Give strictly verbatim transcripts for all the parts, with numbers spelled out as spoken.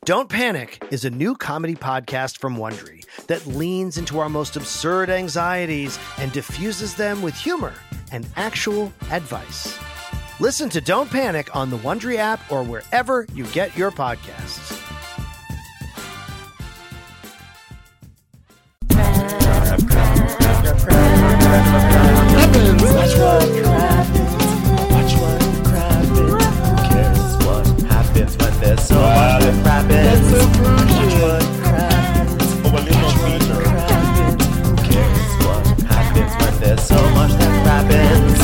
Don't Panic is a new comedy podcast from Wondery that leans into our most absurd anxieties and diffuses them with humor and actual advice. Listen to Don't Panic on the Wondery app or wherever you get your podcasts. Happens. Watch what happens. Watch what happens. Who cares what happens when there's so much that happens? That's so crucial. Watch what happens. Watch what happens. Who cares what happens when there's so much that happens?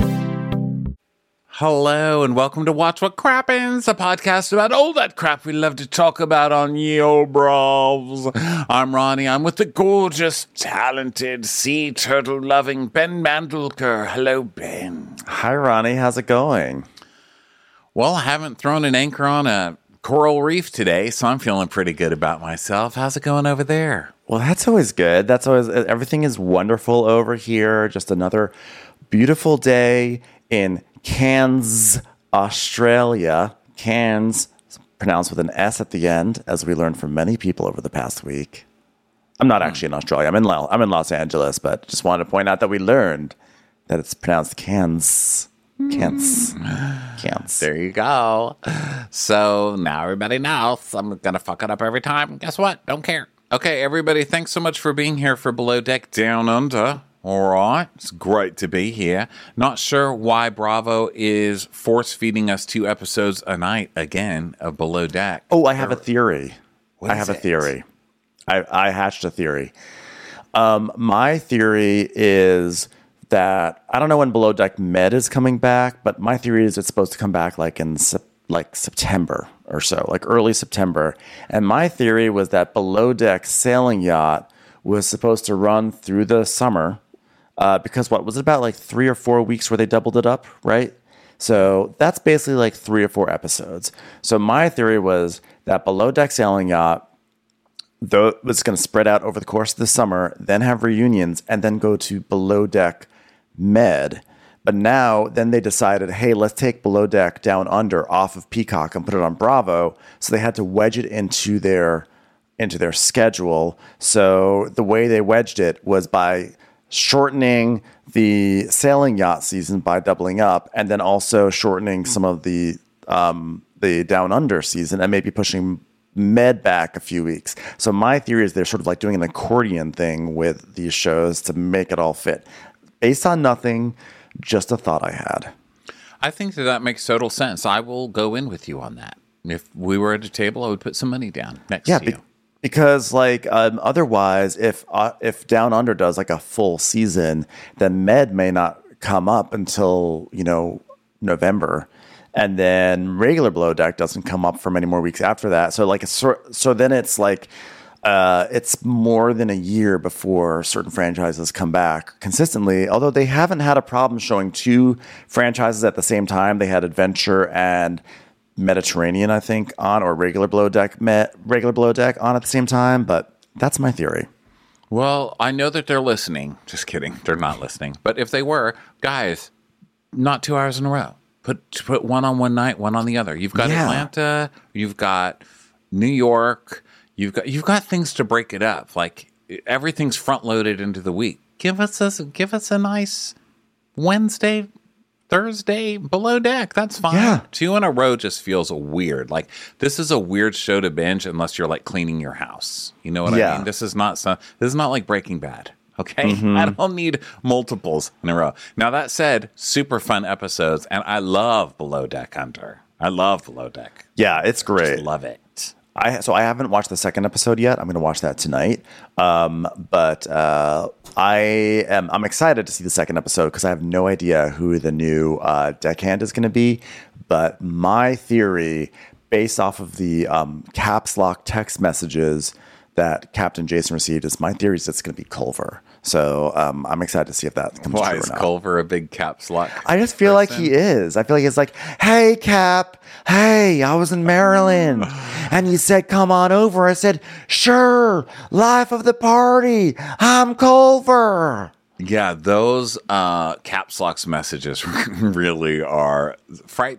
Hello and welcome to Watch What Crappens, a podcast about all that crap we love to talk about on Ye Olde Brovs. I'm Ronnie. I'm with the gorgeous, talented, sea turtle loving Ben Mandelker. Hello, Ben. Hi, Ronnie. How's it going? Well, I haven't thrown an anchor on a coral reef today, so I'm feeling pretty good about myself. How's it going over there? Well, that's always good. That's always everything is wonderful over here. Just another beautiful day in Cairns, Australia. Cairns, pronounced with an S at the end, as we learned from many people over the past week. I'm not actually in Australia. I'm in Lo- I'm in Los Angeles, but just wanted to point out that we learned that it's pronounced Cairns. Cairns. Cairns. There you go. So now everybody knows I'm going to fuck it up every time. Guess what? Don't care. Okay, everybody, thanks so much for being here for Below Deck Down Under. All right, it's great to be here. Not sure why Bravo is force-feeding us two episodes a night again of Below Deck. Oh, I have a theory. What I have is a it? theory. I, I hatched a theory. Um, my theory is that I don't know when Below Deck Med is coming back, but my theory is it's supposed to come back like in sep- like September or so, like early September. And my theory was that Below Deck Sailing Yacht was supposed to run through the summer. Uh, because what was it about like three or four weeks where they doubled it up, right? So that's basically like three or four episodes. So my theory was that Below Deck Sailing Yacht, though, was going to spread out over the course of the summer, then have reunions, and then go to Below Deck Med. But now, then they decided, hey, let's take Below Deck Down Under off of Peacock and put it on Bravo. So they had to wedge it into their into their schedule. So the way they wedged it was by shortening the sailing yacht season by doubling up, and then also shortening some of the um, the Down Under season, and maybe pushing Med back a few weeks. So my theory is they're sort of like doing an accordion thing with these shows to make it all fit. Based on nothing, just a thought I had. I think that that makes total sense. I will go in with you on that. If we were at a table, I would put some money down next Yeah, to be- you. Because like um, otherwise, if uh, if Down Under does like a full season, then Med may not come up until you know November, and then regular Below Deck doesn't come up for many more weeks after that. So like it's sort so then it's like uh, it's more than a year before certain franchises come back consistently. Although they haven't had a problem showing two franchises at the same time. They had Adventure and Mediterranean, I think, on, or regular Below Deck, Met, regular Below Deck on at the same time, but that's my theory. Well, I know that they're listening. Just kidding. They're not listening. But if they were, guys, not two hours in a row. Put put one on one night, one on the other. You've got Yeah. Atlanta, you've got New York, you've got you've got things to break it up. Like everything's front loaded into the week. Give us a give us a nice Wednesday, Thursday Below Deck. That's fine. Yeah. Two in a row just feels weird. Like this is a weird show to binge unless you're like cleaning your house. You know what Yeah. I mean? This is not some, this is not like Breaking Bad. Okay, Mm-hmm. I don't need multiples in a row. Now that said, super fun episodes, and I love Below Deck Under. I love Below Deck. Yeah, it's great. Just love it. I so I haven't watched the second episode yet. I'm going to watch that tonight. Um, but uh, I am I'm excited to see the second episode because I have no idea who the new uh, deckhand is going to be. But my theory, based off of the um, caps lock text messages that Captain Jason received, is my theory is it's going to be Culver. So um, I'm excited to see if that comes Why true is or not. Culver a big caps lock? I just feel like person? he is. I feel like it's like, hey, Cap. Hey, I was in Maryland. And you said, come on over. I said, sure. Life of the party. I'm Culver. Yeah, those uh, caps locks messages really are frightening.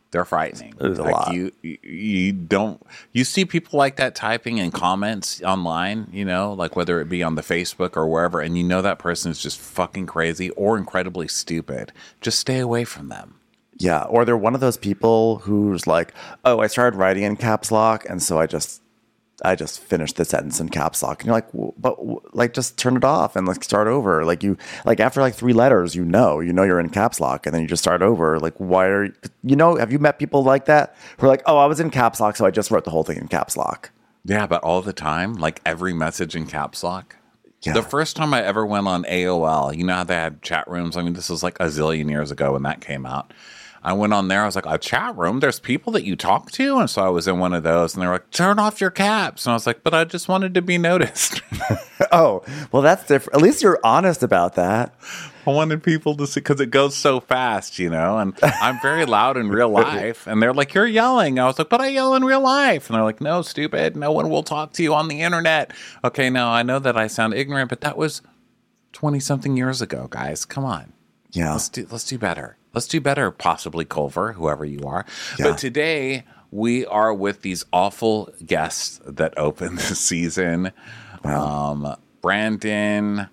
They're frightening. There's a like lot. You, you, you don't. You see people like that typing in comments online. You know, like whether it be on the Facebook or wherever, and you know that person is just fucking crazy or incredibly stupid. Just stay away from them. Yeah, or they're one of those people who's like, "Oh, I started writing in caps lock, and so I just, I just finished the sentence in caps lock." And you're like, w- "But w- like, just turn it off and like start over." Like you, like after like three letters, you know, you know you're in caps lock, and then you just start over. Like, why are you? You know, have you met people like that who are like, "Oh, I was in caps lock, so I just wrote the whole thing in caps lock." Yeah, but all the time, like every message in caps lock. Yeah. The first time I ever went on A O L, you know how they had chat rooms? I mean, this was like a zillion years ago when that came out. I went on there. I was like, a chat room? There's people that you talk to? And so I was in one of those, and they were like, turn off your caps. And I was like, but I just wanted to be noticed. Oh, well, that's different. At least you're honest about that. I wanted people to see, because it goes so fast, you know, and I'm very loud in real life. And they're like, you're yelling. I was like, but I yell in real life. And they're like, no, stupid. No one will talk to you on the internet. Okay, now I know that I sound ignorant, but that was twenty-something years ago, guys. Come on. Yeah. Let's do, let's do better. Let's do better, possibly Culver, whoever you are. Yeah. But today, we are with these awful guests that open the season. Wow. Um, Brandon,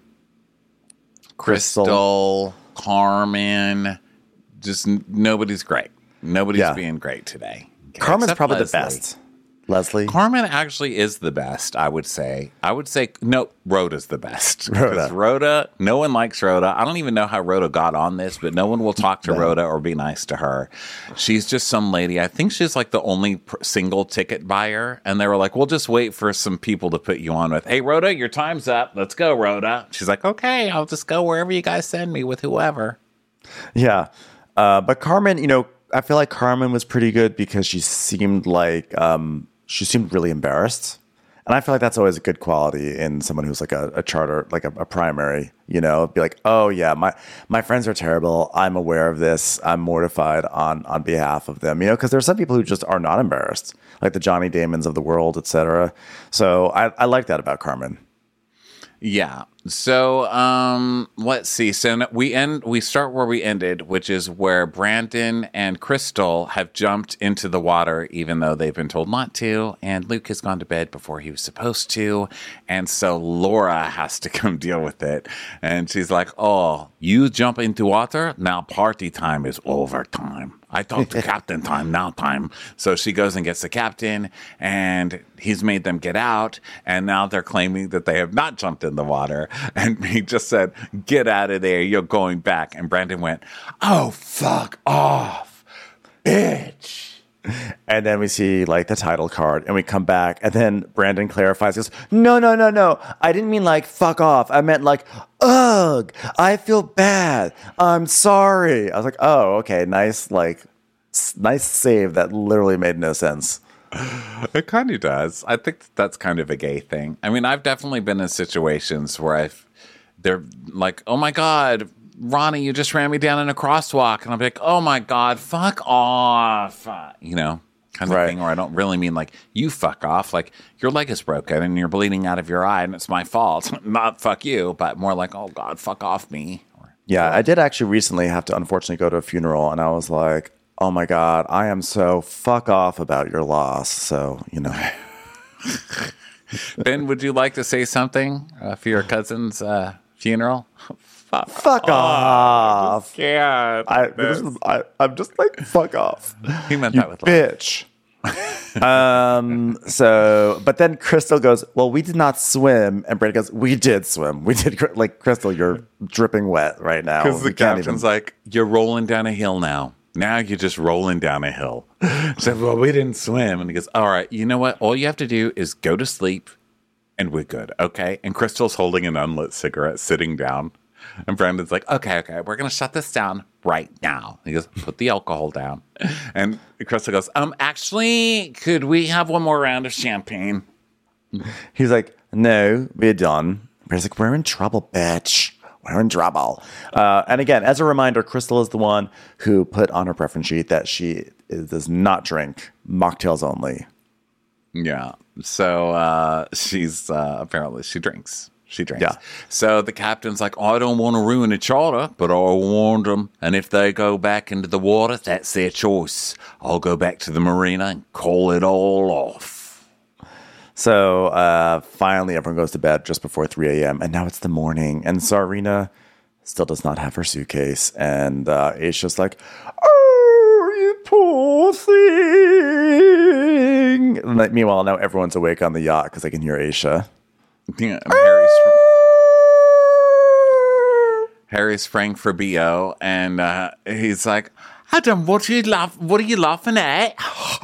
Crystal. Crystal, Carmen. Just n- nobody's great. Nobody's Yeah. being great today. Okay, Carmen's except probably Leslie. the best. Leslie. Carmen actually is the best, I would say. I would say, no, Rhoda's the best. Rhoda. Because Rhoda, no one likes Rhoda. I don't even know how Rhoda got on this, but no one will talk to No. Rhoda or be nice to her. She's just some lady. I think she's like the only pr- single ticket buyer. And they were like, we'll just wait for some people to put you on with. Hey, Rhoda, your time's up. Let's go, Rhoda. She's like, okay, I'll just go wherever you guys send me with whoever. Yeah. Uh, but Carmen, you know, I feel like Carmen was pretty good because she seemed like um, she seemed really embarrassed. And I feel like that's always a good quality in someone who's like a, a charter, like a, a primary, you know, be like, oh yeah, my, my friends are terrible. I'm aware of this. I'm mortified on, on behalf of them, you know, because there's some people who just are not embarrassed, like the Johnny Damons of the world, et cetera. So I, I like that about Carmen. Yeah. So um, let's see. So no- we end. We start where we ended, which is where Brandon and Crystal have jumped into the water, even though they've been told not to. And Luke has gone to bed before he was supposed to, and so Laura has to come deal with it. And she's like, "Oh, you jump into water now? Party time is overtime. I talked to captain time, now time." So she goes and gets the captain, and he's made them get out. And now they're claiming that they have not jumped in the water. And he just said, "Get out of there. You're going back." And Brandon went, "Oh, fuck off, bitch." And then we see like the title card and we come back and then Brandon clarifies, goes, no, no, no, no. I didn't mean like fuck off. I meant like, ugh, I feel bad. I'm sorry. I was like, oh, okay. Nice, like s- nice save. That literally made no sense. It kind of does. I think that's kind of a gay thing. I mean, I've definitely been in situations where I've, they're like, "Oh my God, Ronnie, you just ran me down in a crosswalk." And I'm like, "Oh my God, fuck off." You know, kind of Right. thing. Or I don't really mean like, you fuck off. Like, your leg is broken and you're bleeding out of your eye and it's my fault. Not fuck you, but more like, "Oh God, fuck off me." Or, Yeah, I did actually recently have to unfortunately go to a funeral and I was like, oh my God, I am so fuck off about your loss. So, you know. Ben, would you like to say something uh, for your cousin's uh, funeral? Fuck, Fuck off. Yeah. I, this is, I, I'm just like, fuck off. He meant You that with love. bitch. um, so, but then Crystal goes, well, we did not swim. And Brandon goes, we did swim. We did. Cr- Like, Crystal, you're dripping wet right now. Because the We can't captain's even- like, "You're rolling down a hill now. Now you're just rolling down a hill." So, "Well, we didn't swim." And he goes, "All right, you know what? All you have to do is go to sleep and we're good, okay?" And Crystal's holding an unlit cigarette, sitting down. And Brandon's like, okay, okay, we're going to shut this down right now. He goes, "Put the alcohol down." And Crystal goes, um, "Actually, could we have one more round of champagne?" He's like, no, we're done. Brandon's like, we're in trouble, bitch. We're in trouble. Uh, and again, as a reminder, Crystal is the one who put on her preference sheet that she is, does not drink mocktails only. Yeah. So uh, she's uh, apparently she drinks. She drinks. Yeah. So the captain's like, I don't want to ruin the charter, but I warned them. And if they go back into the water, that's their choice. I'll go back to the marina and call it all off. So uh, finally, everyone goes to bed just before three a.m. And now it's the morning. And Tsarina still does not have her suitcase. And uh, Aisha's like, oh, you poor thing. And like, meanwhile, now everyone's awake on the yacht because they can hear Aisha. Yeah, and Harry, sp- Harry sprang for B O, and uh, he's like, Adam, what are you laugh- What are you laughing at?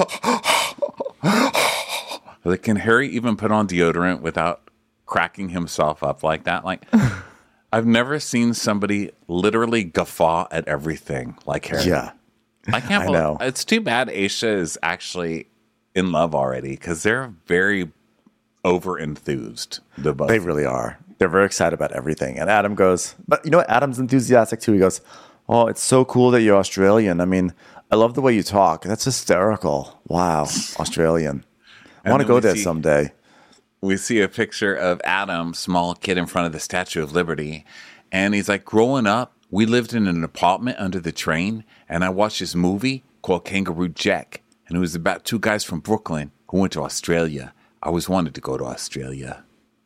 Like, can Harry even put on deodorant without cracking himself up like that? Like, I've never seen somebody literally guffaw at everything like Harry. Yeah. I can't I believe know. It's too bad Aisha is actually in love already because they're very over enthused. The both. They really are. They're very excited about everything. And Adam goes, but you know what? Adam's enthusiastic too. He goes, oh, it's so cool that you're Australian. I mean, I love the way you talk. That's hysterical. Wow. Australian. I And want to then go we there see- someday. we see a picture of Adam, small kid in front of the Statue of Liberty. And he's like, growing up, we lived in an apartment under the train. And I watched this movie called Kangaroo Jack. And it was about two guys from Brooklyn who went to Australia. I always wanted to go to Australia.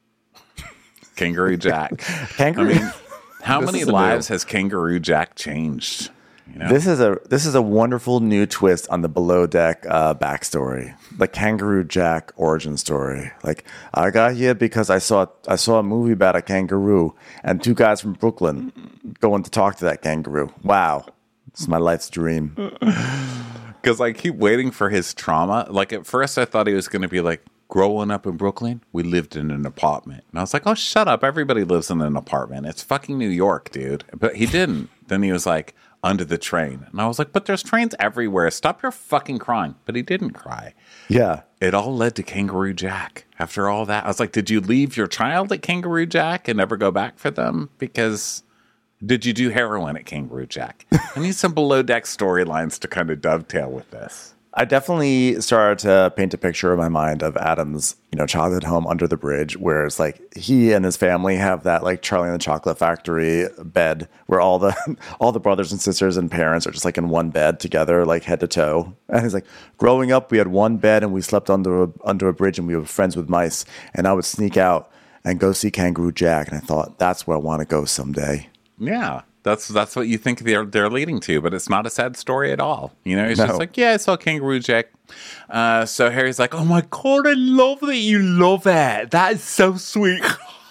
Kangaroo Jack. Kangaroo. I mean, how This many is a new- lives has Kangaroo Jack changed? You know? This is a this is a wonderful new twist on the Below Deck uh, backstory, the Kangaroo Jack origin story. Like, I got here because I saw I saw a movie about a kangaroo and two guys from Brooklyn going to talk to that kangaroo. Wow, this is my life's dream. Because I keep waiting for his trauma. Like, at first I thought he was going to be like, growing up in Brooklyn, we lived in an apartment. And I was like, oh, shut up. Everybody lives in an apartment. It's fucking New York, dude. But he didn't. Then he was like, under the train. And I was like, but there's trains everywhere. Stop your fucking crying. But he didn't cry. Yeah, It all led to Kangaroo Jack. After all that, I was like, did you leave your child at Kangaroo Jack and never go back for them? Because did you do heroin at Kangaroo Jack? I need some below deck storylines to kind of dovetail with this. I definitely started to paint a picture in my mind of Adam's, you know, childhood home under the bridge, where it's like he and his family have that like Charlie and the Chocolate Factory bed where all the all the brothers and sisters and parents are just like in one bed together, like head to toe. And he's like, growing up, we had one bed and we slept under a, under a bridge and we were friends with mice. And I would sneak out and go see Kangaroo Jack. And I thought, that's where I want to go someday. Yeah, that's that's what you think they're they're leading to, but it's not a sad story at all. You know, he's No. just like, yeah, I saw Kangaroo Jack. Uh, so Harry's like, oh my god, I love that you love it. That is so sweet.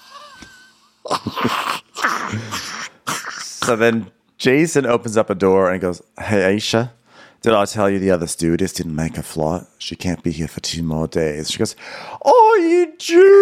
So then Jason opens up a door and he goes, hey, Aisha, did I tell you the other stewardess didn't make a flight? She can't be here for two more days. She goes, are you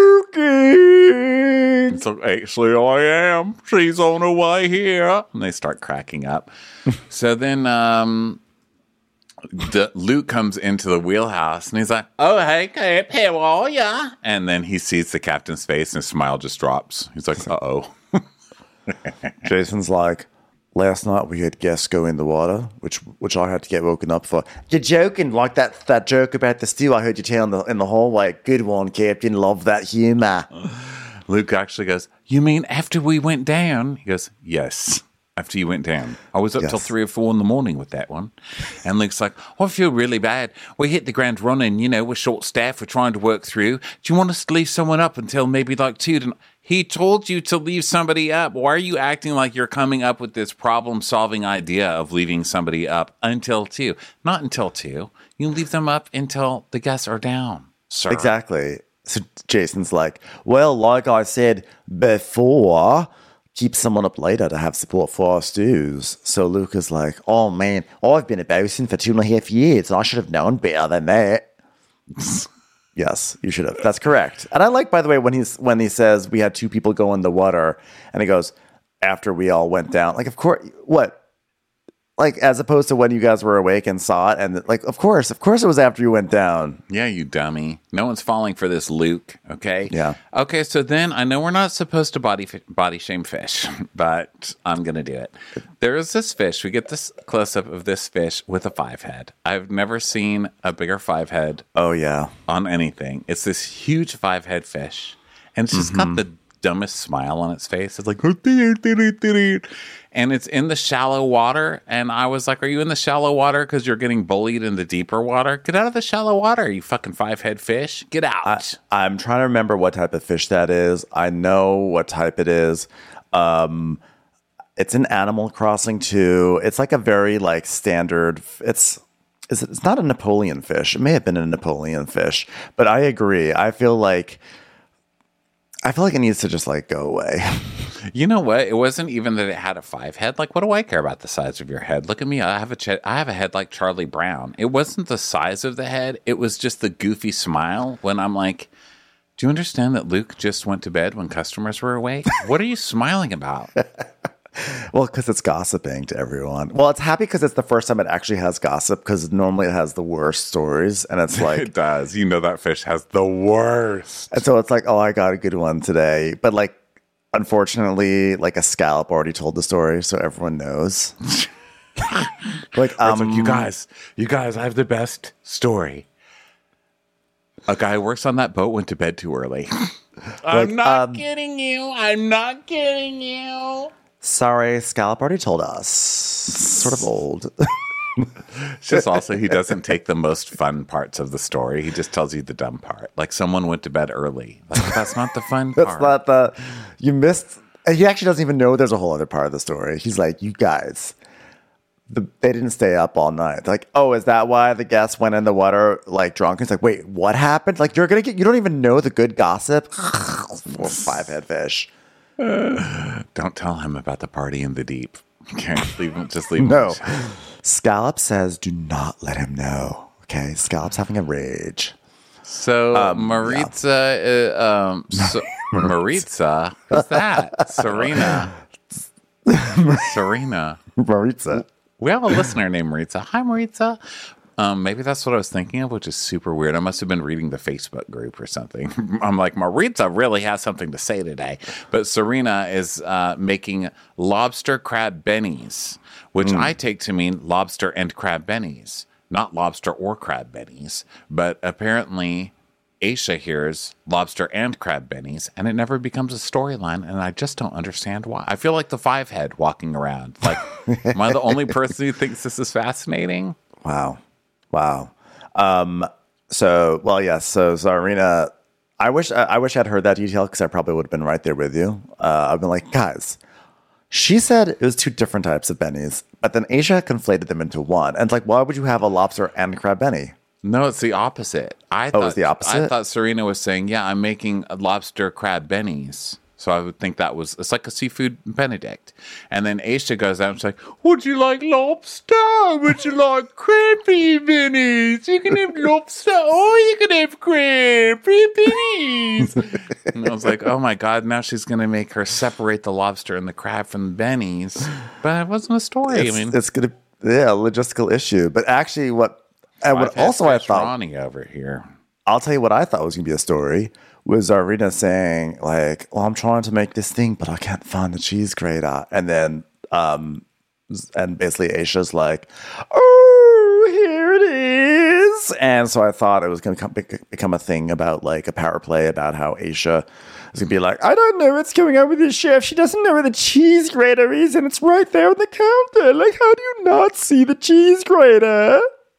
joking? So actually, I am. She's on her way here, and they start cracking up. So then, um, the, Luke comes into the wheelhouse, and he's like, "Oh, hey, Cap, how are ya?" And then he sees the captain's face, and his smile just drops. He's like, "Uh oh." Jason's like, last night we had guests go in the water, which which I had to get woken up for. You're joking, like that that joke about the stew I heard you tell in the, in the hallway. Good one, Captain. Love that humor. Luke actually goes, "You mean after we went down?" He goes, "Yes, after you went down. I was up till Yes. three or four in the morning with that one." And Luke's like, "I feel really bad. We hit the ground running. You know, we're short staffed. We're trying to work through. Do you want us to leave someone up until maybe like two?" To- he told you to leave somebody up. Why are you acting like you're coming up with this problem-solving idea of leaving somebody up until two? Not until two. You leave them up until the guests are down, sir. Exactly. So Jason's like, well, like I said before, keep someone up later to have support for our stews. So Luke is like, oh man, I've been a bosun for two and a half years and I should have known better than that. Yes, you should have. That's correct. And I like, by the way, when he's when he says we had two people go in the water and he goes, after we all went down. Like, of course, what? Like, as opposed to when you guys were awake and saw it. And like, of course, of course it was after you went down. Yeah, you dummy. No one's falling for this, Luke, okay? Yeah. Okay, so then I know we're not supposed to body fi- body shame fish, but I'm going to do it. There is this fish. We get this close-up of this fish with a five head. I've never seen a bigger five head Oh, yeah. on anything. It's this huge five head fish, and it's just got the dumbest smile on its face. It's like, and it's in the shallow water. And I was like, are you in the shallow water because you're getting bullied in the deeper water? Get out of the shallow water, you fucking five-head fish. Get out. I, I'm trying to remember what type of fish that is. I know what type it is. Um, it's an Animal Crossing too. It's like a very like standard. It's it's it's not a Napoleon fish. It may have been a Napoleon fish, but I agree. I feel like I feel like it needs to just like go away. You know what? It wasn't even that it had a five head. Like, what do I care about the size of your head? Look at me. I have a ch- I have a head like Charlie Brown. It wasn't the size of the head. It was just the goofy smile when I'm like, do you understand that Luke just went to bed when customers were awake? What are you smiling about? Well, because it's gossiping to everyone. Well, it's happy because it's the first time it actually has gossip, because normally it has the worst stories. And it's like, It does. You know that fish has the worst. and so it's like, oh, I got a good one today. But like, unfortunately, like a scallop already told the story, so everyone knows. like, um, It's like, you guys, you guys, I have the best story. A guy who works on that boat went to bed too early. I'm not um, kidding you. I'm not kidding you. sorry, scallop already told us. Sort of old. It's just also he doesn't take the most fun parts of the story. He just tells you the dumb part. Like someone went to bed early. Like, that's not the fun That's part. not the you missed. And he actually doesn't even know there's a whole other part of the story. He's like, you guys, the, they didn't stay up all night. They're like, oh, is that why the guests went in the water like drunk? He's like, wait, what happened? Like, you're gonna get, you don't even know the good gossip. Five head fish. Don't tell him about the party in the deep. Okay, leave him. Just leave him. No, Scallop says, do not let him know. Okay, Scallop's having a rage. So Maritza, uh, um, so, Maritza, who's that? Serena, Serena. Maritza. We have a listener named Maritza. Hi, Maritza. Um, maybe that's what I was thinking of, which is super weird. I must have been reading the Facebook group or something. I'm like, Maritza really has something to say today. But Serena is uh, making lobster crab bennies, which mm. I take to mean lobster and crab bennies, not lobster or crab bennies. But apparently, Aisha hears lobster and crab bennies, and it never becomes a storyline, and I just don't understand why. I feel like the five head walking around. Like, am I the only person who thinks this is fascinating? Wow. Wow. Um, so, well, yes. So, Zarina, I wish I, I wish I'd heard that detail, because I probably would have been right there with you. Uh, I've been like, guys, she said it was two different types of bennies, but then Aisha conflated them into one. And it's like, why would you have a lobster and crab benny? No, it's the opposite. I Oh, thought, it's the opposite? I thought Serena was saying, yeah, I'm making a lobster crab bennies. So I would think that was, it's like a seafood Benedict. And then Aisha goes out and she's like, would you like lobster? Would you like crabby bennies? You can have lobster or you can have crabby bennies. And I was like, oh my God, now she's going to make her separate the lobster and the crab from the bennies. But it wasn't a story. It's, I mean, it's going to, yeah, logistical issue. But actually, what, and what also I thought, Ronnie over here. I'll tell you what I thought was going to be a story, was Zarina saying, like, well, I'm trying to make this thing, but I can't find the cheese grater. And then, um, and basically Aisha's like, oh, here it is. And so I thought it was going to become a thing about like a power play about how Aisha is going to be like, I don't know what's going on with this chef. She doesn't know where the cheese grater is, and it's right there on the counter. Like, how do you not see the cheese grater?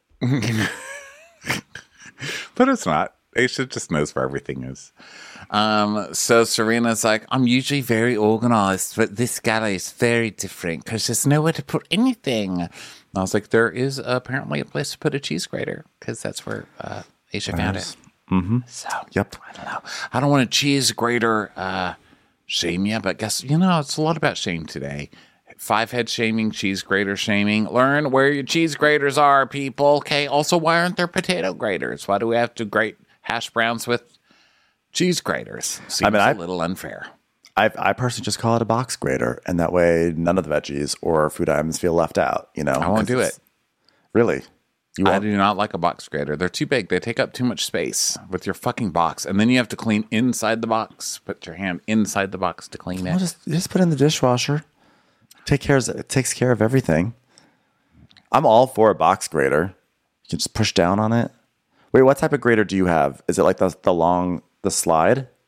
But it's not. Aisha just knows where everything is. Um, so Serena's like, I'm usually very organized, but this gala is very different because there's nowhere to put anything. And I was like, there is apparently a place to put a cheese grater, because that's where uh, Aisha found it. Mm-hmm. So, Yep. I don't know. I don't want a cheese grater uh, shame you, but guess, you know, it's a lot about shame today. Five head shaming, cheese grater shaming. Learn where your cheese graters are, people. Okay. Also, why aren't there potato graters? Why do we have to grate hash browns with cheese graters? Seems I mean, a I- little unfair. I, I personally just call it a box grater, and that way none of the veggies or food items feel left out. You know, I won't 'cause do it's- it. Really? You I won't? do not like a box grater. They're too big. They take up too much space with your fucking box. And then you have to clean inside the box. Put your hand inside the box to clean Well, it. just just put it in the dishwasher. Take care. It takes care of everything. I'm all for a box grater. You can just push down on it. Wait, what type of grater do you have? Is it like the the long the slide?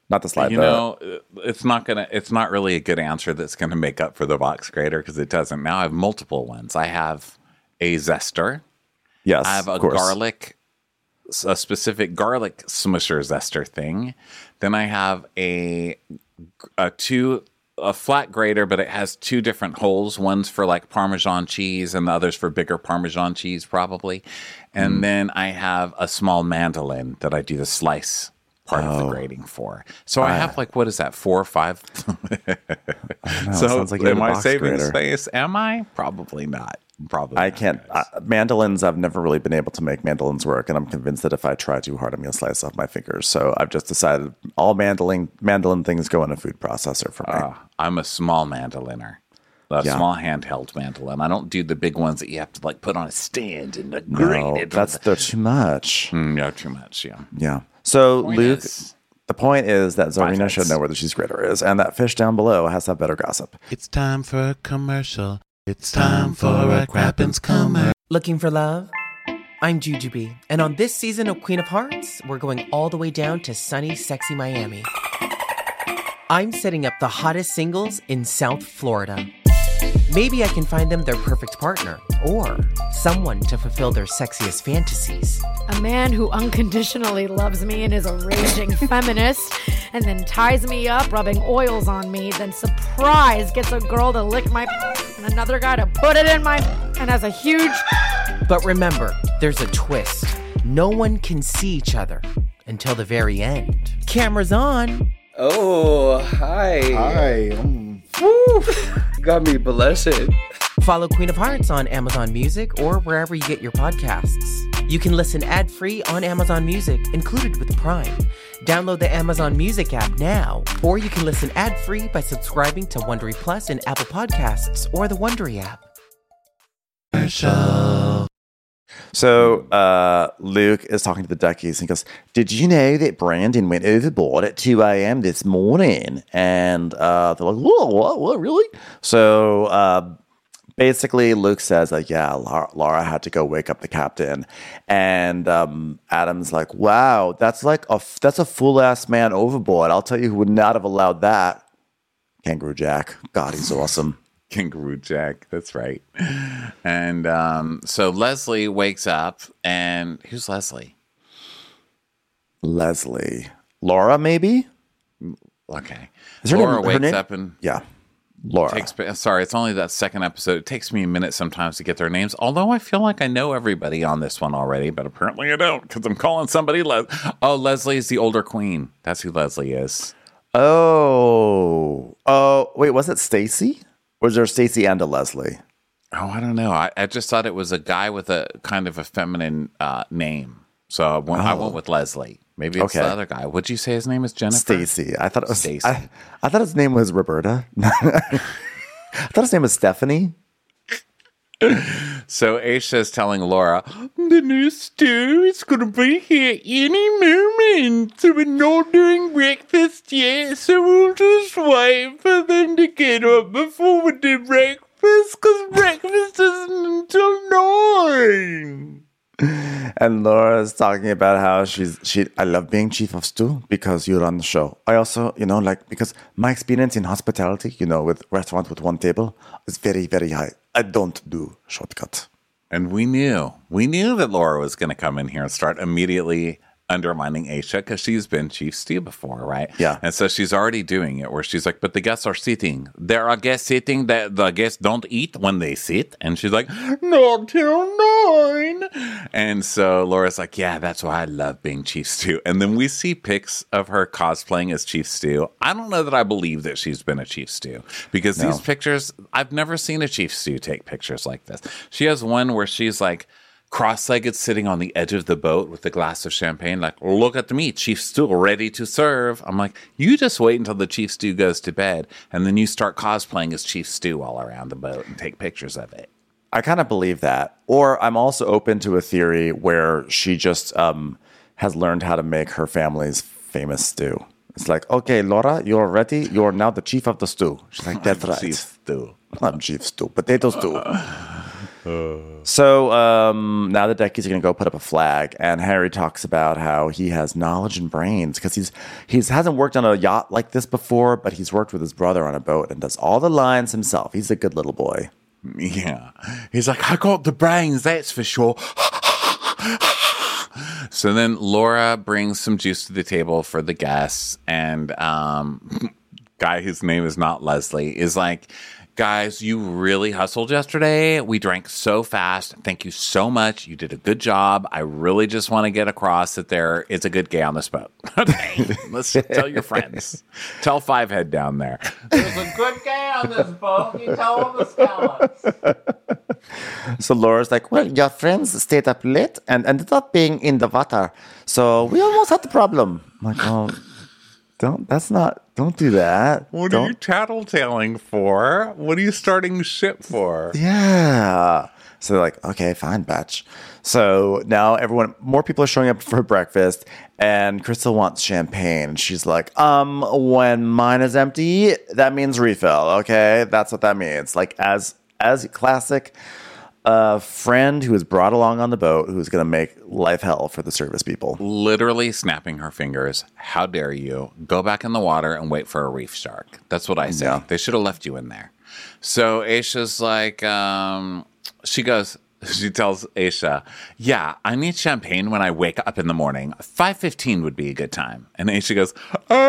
Not the slide. You the, know, it's not gonna. It's not really a good answer that's gonna make up for the box grater because it doesn't. Now I have multiple ones. I have a zester. Yes, I have a of course. garlic, a specific garlic smusher zester thing. Then I have a a two a flat grater, but it has two different holes. One's for like Parmesan cheese, and the other's for bigger Parmesan cheese, probably. And mm. then I have a small mandolin that I do the slice part oh. of the grating for. So uh, I have like, what is that, four or five? I know, so sounds like am I saving grater. space? Am I? Probably not. Probably I not, can't. I, mandolins, I've never really been able to make mandolins work, and I'm convinced that if I try too hard, I'm going to slice off my fingers. So I've just decided all mandolin mandolin things go in a food processor for me. Uh, I'm a small mandoliner. A yeah. small handheld mandolin. I don't do the big ones that you have to like put on a stand and grate no, it. That's they're too much. Mm, yeah, too much. Yeah. Yeah. So point Luke, is, the point is that Zarina should know where the cheese grater is, and that fish down below has to have better gossip. It's time for a commercial. It's time for a Crappens commercial. Looking for love? I'm Jujubee, and on this season of Queen of Hearts, we're going all the way down to sunny, sexy Miami. I'm setting up the hottest singles in South Florida. Maybe I can find them their perfect partner, or someone to fulfill their sexiest fantasies. A man who unconditionally loves me and is a raging feminist, and then ties me up, rubbing oils on me, then surprise gets a girl to lick my and another guy to put it in my and has a huge... But remember, there's a twist. No one can see each other until the very end. Camera's on. Oh, hi. Hi. Um... Woo! Got me blessed. Follow Queen of Hearts on Amazon Music or wherever you get your podcasts. You can listen ad-free on Amazon Music, included with Prime. Download the Amazon Music app now, or you can listen ad-free by subscribing to Wondery Plus in Apple Podcasts or the Wondery app. Commercial. So uh, Luke is talking to the duckies and goes, did you know that Brandon went overboard at two a.m. this morning? And uh, they're like, whoa, what, what, really? So uh, basically Luke says, like, yeah, Laura, Laura had to go wake up the captain. And um, Adam's like, wow, that's like a, that's a full-ass man overboard. I'll tell you who would not have allowed that. Kangaroo Jack. God, he's awesome. Kangaroo Jack, that's right. And um, so Leslie wakes up, and who's Leslie? Leslie. Laura, maybe? Okay. Is her Laura name, wakes her name? up and... Yeah. Laura. Takes, sorry, it's only that second episode. It takes me a minute sometimes to get their names, although I feel like I know everybody on this one already, but apparently I don't, because I'm calling somebody Les- Oh, Leslie is the older queen. That's who Leslie is. Oh. Oh, wait, was it Stacy? Or was there Stacy and a Leslie? Oh, I don't know. I, I just thought it was a guy with a kind of a feminine uh, name. So I went, oh. I went with Leslie. Maybe it's okay. The other guy. Would you say his name is Jennifer? Stacy. I thought it was Stacy. I, I thought his name was Roberta. I thought his name was Stephanie. So Aisha is telling Laura, the new stew is going to be here any moment. So we're not doing breakfast yet. So we'll just wait for them to get up before we do breakfast. Because breakfast isn't until nine. And Laura's talking about how she's she. I love being chief of stew because you run the show. I also, you know, like because my experience in hospitality, you know, with restaurant with one table is very, very high. I don't do shortcuts. And we knew, we knew that Laura was going to come in here and start immediately undermining Aisha because she's been chief stew before, right? Yeah. And so she's already doing it where she's like, but the guests are sitting. There are guests sitting that the guests don't eat when they sit. And she's like, not till nine. And so Laura's like, yeah, that's why I love being chief stew. And then we see pics of her cosplaying as chief stew. I don't know that I believe that she's been a chief stew because no. These pictures, I've never seen a chief stew take pictures like this. She has one where she's like, cross-legged sitting on the edge of the boat with a glass of champagne, like, look at me, Chief Stew, ready to serve. I'm like, you just wait until the Chief Stew goes to bed, and then you start cosplaying as Chief Stew all around the boat and take pictures of it. I kind of believe that. Or I'm also open to a theory where she just um, has learned how to make her family's famous stew. It's like, okay, Laura, you're ready. You're now the chief of the stew. She's like, that's I'm right. Chief Stew. I'm Chief Stew. Potato stew. So um, now the Deckies are going to go put up a flag, and Harry talks about how he has knowledge and brains because he's he's hasn't worked on a yacht like this before, but he's worked with his brother on a boat and does all the lines himself. He's a good little boy. Yeah. He's like, I got the brains, that's for sure. So then Laura brings some juice to the table for the guests, and um, guy whose name is not Leslie is like, guys, you really hustled yesterday. We drank so fast. Thank you so much. You did a good job. I really just want to get across that there is a good gay on this boat. Okay, let's tell your friends. Tell Fivehead down there. There's a good gay on this boat. You tell all the scallops. So Laura's like, well, your friends stayed up late and ended up being in the water. So we almost had the problem. I'm like, oh, don't, that's not, don't do that. What don't. are you tattletaling for? What are you starting shit for? Yeah. So they're like, okay, fine, batch. So now everyone, more people are showing up for breakfast, and Crystal wants champagne. And she's like, um, when mine is empty, that means refill. Okay. That's what that means. Like as, as classic, a friend who was brought along on the boat who's going to make life hell for the service people. Literally snapping her fingers. How dare you? Go back in the water and wait for a reef shark. That's what I say. Yeah. They should have left you in there. So Aisha's like, um, she goes, she tells Aisha, yeah, I need champagne when I wake up in the morning. five fifteen would be a good time. And Aisha goes,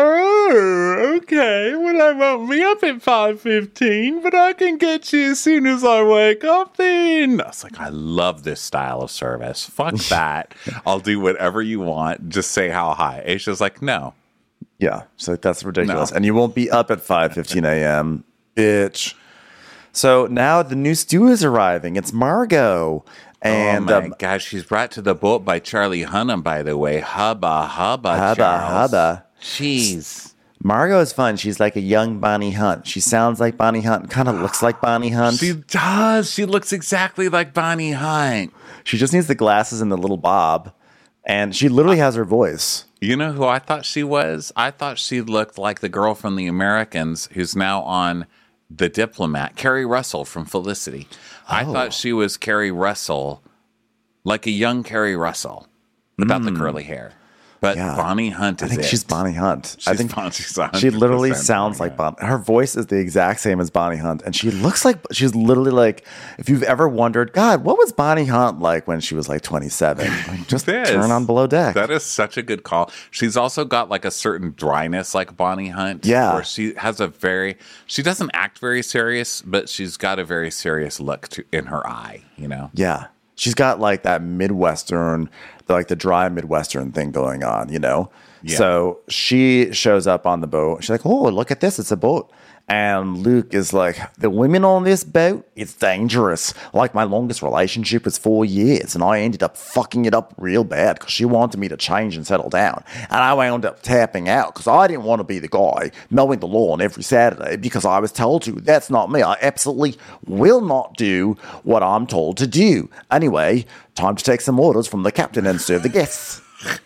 oh, okay. Well, I won't be up at five fifteen, but I can get you as soon as I wake up then. I was like, I love this style of service. Fuck that. I'll do whatever you want. Just say how high. Aisha's like, no. Yeah. So that's ridiculous. No. And you won't be up at five fifteen a.m., bitch. So now the new stew is arriving. It's Margot. And oh my um, gosh, she's brought to the boat by Charlie Hunnam, by the way. Hubba, hubba, hubba, Charles. hubba. Jeez. Margot is fun. She's like a young Bonnie Hunt. She sounds like Bonnie Hunt, kind of looks like Bonnie Hunt. She does. She looks exactly like Bonnie Hunt. She just needs the glasses and the little bob. And she literally has her voice. You know who I thought she was? I thought she looked like the girl from The Americans who's now on The Diplomat, Carrie Russell from Felicity. I Oh. thought she was Carrie Russell, like a young Carrie Russell, without the curly hair. But Yeah. Bonnie Hunt is I think it. she's Bonnie Hunt. I She's think Bon- she's one hundred she literally percent sounds Bonnie like Bonnie. Her voice is the exact same as Bonnie Hunt, and she looks like she's literally like. If you've ever wondered, God, what was Bonnie Hunt like when she was like twenty-seven? Like, just It is. turn on Below Deck. That is such a good call. She's also got like a certain dryness like Bonnie Hunt. Yeah. Where she has a very, she doesn't act very serious, but she's got a very serious look to, in her eye, you know? Yeah, she's got like that Midwestern, like the dry Midwestern thing going on, you know. Yeah. So she shows up on the boat. She's like, "Oh, look at this! It's a boat." And Luke is like, "The women on this boat, it's dangerous. Like my longest relationship was four years, and I ended up fucking it up real bad because she wanted me to change and settle down, and I wound up tapping out because I didn't want to be the guy mowing the lawn every Saturday because I was told to. That's not me. I absolutely will not do what I'm told to do. Anyway, time to take some orders from the captain and serve the guests."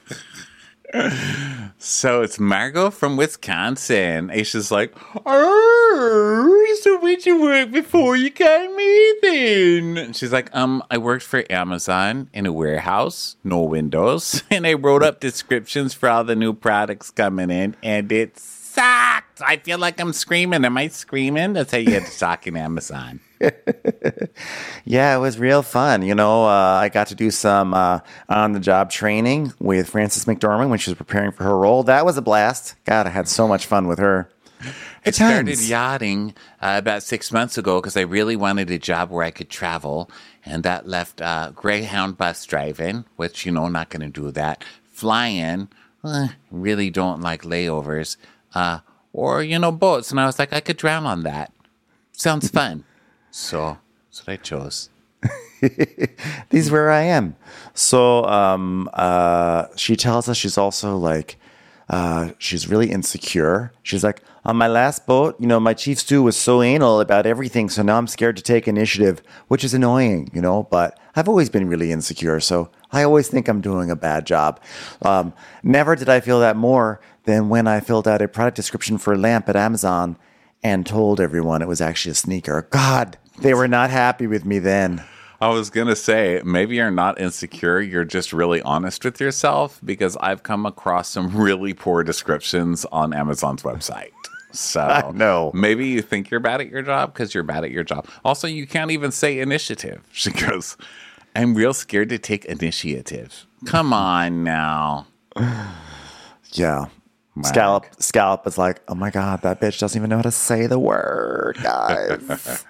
So it's Margot from Wisconsin. Aisha's like, oh, so where'd you work before you came here then? And she's like, um, I worked for Amazon in a warehouse, no windows, and I wrote up descriptions for all the new products coming in, and it sucked. I feel like I'm screaming. Am I screaming? That's how you get to talk in Amazon. Yeah, it was real fun. You know, uh, I got to do some uh, on-the-job training with Frances McDormand when she was preparing for her role. That was a blast. God, I had so much fun with her. I Good started times. yachting uh, about six months ago because I really wanted a job where I could travel, and that left uh, Greyhound bus driving, which, you know, not going to do that. Flying, uh, really don't like layovers, uh, or, you know, boats. And I was like, I could drown on that. Sounds fun. So that's what I chose. This is where I am. So um, uh, she tells us she's also like, uh, she's really insecure. She's like, on my last boat, you know, my chief stew was so anal about everything, so now I'm scared to take initiative, which is annoying, you know, but I've always been really insecure, so I always think I'm doing a bad job. Um, never did I feel that more than when I filled out a product description for a lamp at Amazon and told everyone it was actually a sneaker. God, they were not happy with me then. I was going to say, maybe you're not insecure. You're just really honest with yourself, because I've come across some really poor descriptions on Amazon's website. So no, maybe you think you're bad at your job because you're bad at your job. Also, you can't even say initiative. She goes, I'm real scared to take initiative. Come on now. Yeah. Whack. Scallop Scallop is like, oh my God, that bitch doesn't even know how to say the word, guys.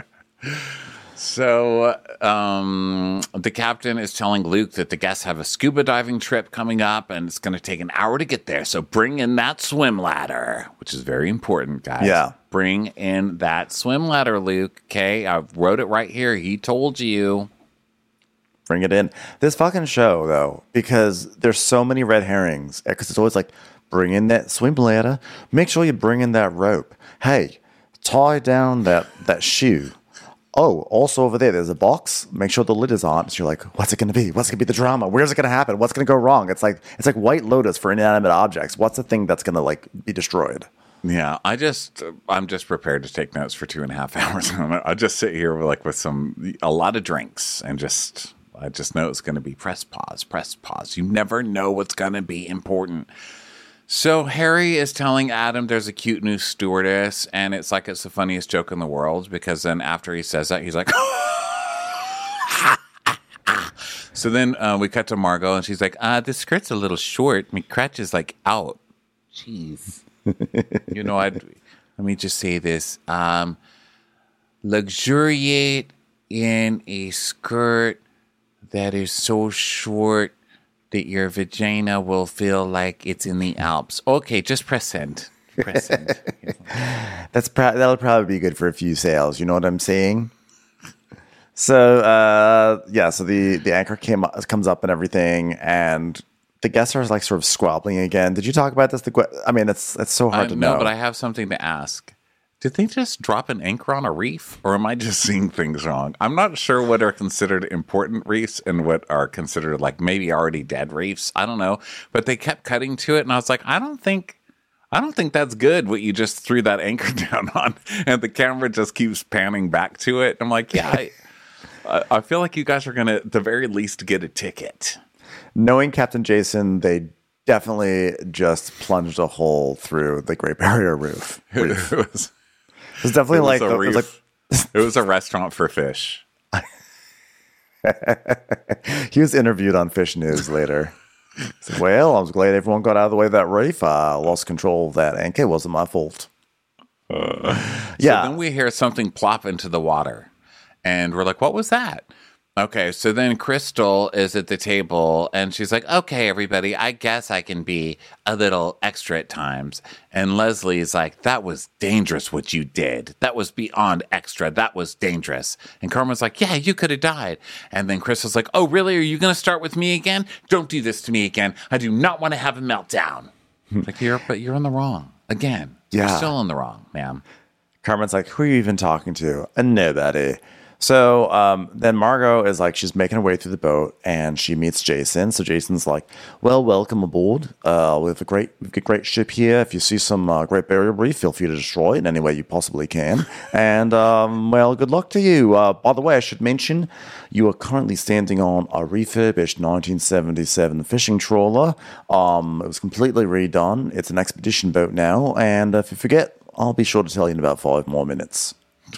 So um, the captain is telling Luke that the guests have a scuba diving trip coming up, and it's going to take an hour to get there. So bring in that swim ladder, which is very important, guys. Yeah. Bring in that swim ladder, Luke. Okay, I wrote it right here. He told you. Bring it in. This fucking show, though, because there's so many red herrings, because it's always like, bring in that swim ladder. Make sure you bring in that rope. Hey, tie down that, that shoe. Oh, also over there, there's a box. Make sure the lid is on. So you're like, what's it going to be? What's going to be the drama? Where's it going to happen? What's going to go wrong? It's like it's like White Lotus for inanimate objects. What's the thing that's going to like be destroyed? Yeah, I just I'm just prepared to take notes for two and a half hours. I just sit here with like with some a lot of drinks and just I just know it's going to be press pause, press pause. You never know what's going to be important. So Harry is telling Adam there's a cute new stewardess, and it's like it's the funniest joke in the world, because then after he says that, he's like, so then uh, we cut to Margot, and she's like, uh, this skirt's a little short. My crotch is like out. Jeez. You know, I'd, let me just say this. Um, luxuriate in a skirt that is so short that your vagina will feel like it's in the Alps. Okay, just press send. Press send. That's pro- that'll probably be good for a few sales. You know what I'm saying? So uh, yeah, so the the anchor came comes up and everything, and the guests are like sort of squabbling again. Did you talk about this? The I mean, it's it's so hard uh, to no, know. but I have something to ask. Did they just drop an anchor on a reef, or am I just seeing things wrong? I'm not sure what are considered important reefs and what are considered like maybe already dead reefs. I don't know, but they kept cutting to it, and I was like, I don't think, I don't think that's good. What you just threw that anchor down on, and the camera just keeps panning back to it. I'm like, yeah, I, I feel like you guys are gonna, at the very least, get a ticket. Knowing Captain Jason, they definitely just plunged a hole through the Great Barrier Roof. reef. It was. It's definitely It was like, a it was reef. like It was a restaurant for fish. he was interviewed on Fish News later. He said, well, I was glad everyone got out of the way of that reef. I lost control of that anchor. It wasn't my fault. Uh, yeah. So then we hear something plop into the water, and we're like, what was that? Okay, so then Crystal is at the table, and she's like, okay, everybody, I guess I can be a little extra at times. And Leslie's like, that was dangerous what you did. That was beyond extra. That was dangerous. And Carmen's like, yeah, you could have died. And then Crystal's like, oh, really? Are you going to start with me again? Don't do this to me again. I do not want to have a meltdown. Like, you're, but you're in the wrong. Again, Yeah. you're still in the wrong, ma'am. Carmen's like, who are you even talking to? A nobody. So um, then Margot is like, she's making her way through the boat, and she meets Jason. So Jason's like, well, welcome aboard. Uh, we have a great, we've got a great ship here. If you see some uh, Great Barrier Reef, feel free to destroy it in any way you possibly can. And, um, well, good luck to you. Uh, by the way, I should mention, you are currently standing on a refurbished nineteen seventy-seven fishing trawler. Um, it was completely redone. It's an expedition boat now. And if you forget, I'll be sure to tell you in about five more minutes.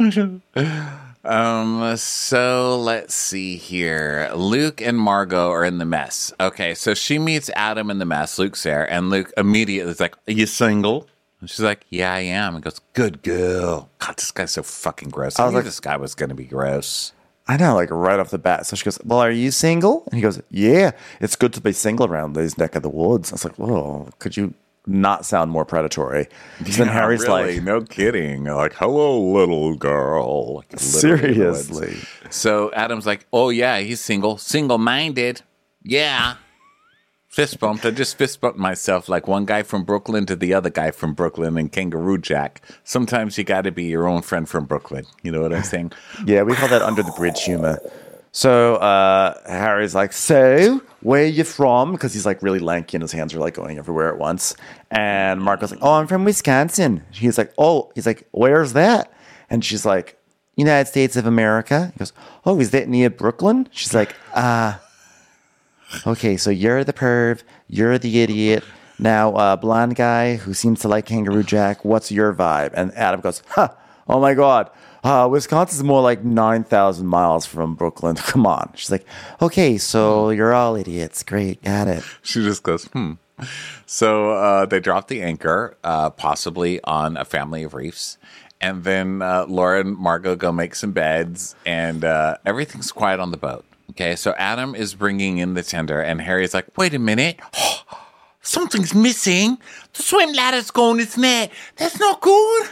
Um, so let's see here. Luke and Margot are in the mess. Okay, so she meets Adam in the mess. Luke's there, and Luke immediately is like, are you single? And she's like, yeah, I am. And goes, good girl. God, this guy's so fucking gross. I, I I was knew like, this guy was going to be gross. I know, like right off the bat. So she goes, well, are you single? And he goes, yeah, it's good to be single around these neck of the woods. I was like, whoa, could you not sound more predatory? So then Yeah, Harry's really, like, no kidding. Like, hello, little girl. Like, literally in the woods. seriously. So Adam's like, oh, yeah, he's single. Single-minded. Yeah. Fist bumped. I just fist bumped myself like one guy from Brooklyn to the other guy from Brooklyn and Kangaroo Jack. Sometimes you got to be your own friend from Brooklyn. You know what I'm saying? Yeah, we call that under the bridge humor. So uh, Harry's like, so where are you from? Because he's like really lanky and his hands are like going everywhere at once. And Marco's like, oh, I'm from Wisconsin. He's like, oh, he's like, where's that? And she's like, United States of America. He goes, oh, is that near Brooklyn? She's like, ah, uh, okay, so you're the perv, you're the idiot. Now, uh, blonde guy who seems to like Kangaroo Jack, what's your vibe? And Adam goes, huh, oh my God. Uh, Wisconsin's more like nine thousand miles from Brooklyn. Come on. She's like, okay, so you're all idiots. Great, got it. She just goes, hmm. So uh, they drop the anchor, uh, possibly on a family of reefs. And then uh, Laura and Margot go make some beds, and uh, everything's quiet on the boat. Okay, so Adam is bringing in the tender, and Harry's like, wait a minute. Something's missing. The swim ladder's gone, isn't it? That's not good.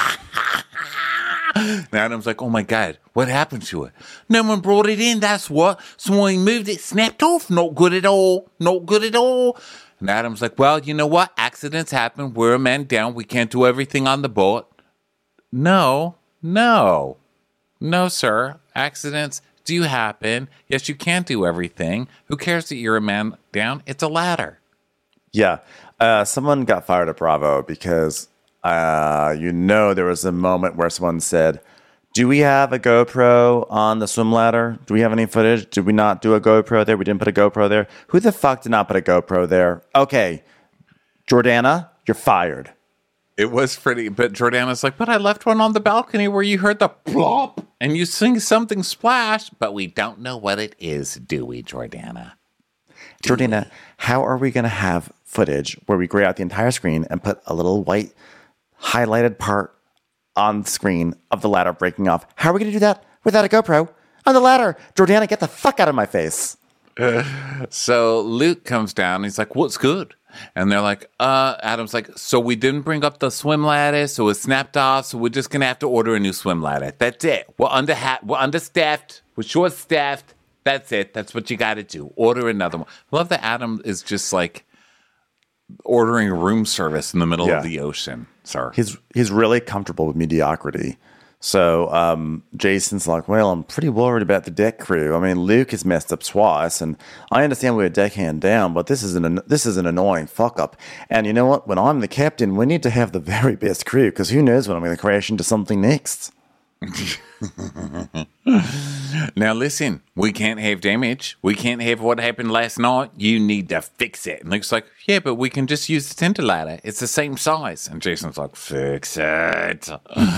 And Adam's like, oh my God, what happened to it? No one brought it in, that's what. Someone moved it, snapped off. Not good at all. Not good at all. And Adam's like, well, you know what? Accidents happen. We're a man down. We can't do everything on the boat. No, no, no, sir. Accidents do happen. Yes, you can't do everything. Who cares that you're a man down? It's a ladder. Yeah. Uh, someone got fired at Bravo because, uh, you know, there was a moment where someone said, do we have a GoPro on the swim ladder? Do we have any footage? Did we not do a GoPro there? We didn't put a GoPro there. Who the fuck did not put a GoPro there? Okay. Jordana, you're fired. It was pretty, but Jordana's like, but I left one on the balcony where you heard the plop and you sing something splash, but we don't know what it is, do we, Jordana? Do Jordana, we? How are we going to have footage where we gray out the entire screen and put a little white highlighted part on the screen of the ladder breaking off? How are we going to do that without a GoPro on the ladder? Jordana, get the fuck out of my face. Uh, so Luke comes down and he's like, what's good? And they're like, uh, Adam's like, so we didn't bring up the swim ladder, so it snapped off, so we're just going to have to order a new swim ladder. That's it. We're under ha- we're understaffed. We're short-staffed. That's it. That's what you got to do. Order another one. I love that Adam is just like ordering room service in the middle Yeah. of the ocean, sir. He's he's really comfortable with mediocrity. So um, Jason's like, well, I'm pretty worried about the deck crew. I mean, Luke has messed up twice, and I understand we're a deckhand down, but this is an this is an annoying fuck up. And you know what? When I'm the captain, we need to have the very best crew, because who knows when I'm going to crash into something next. Now listen, we can't have damage. We can't have what happened last night. You need to fix it. And Luke's like, yeah, but we can just use the tender ladder. It's the same size. And Jason's like, fix it.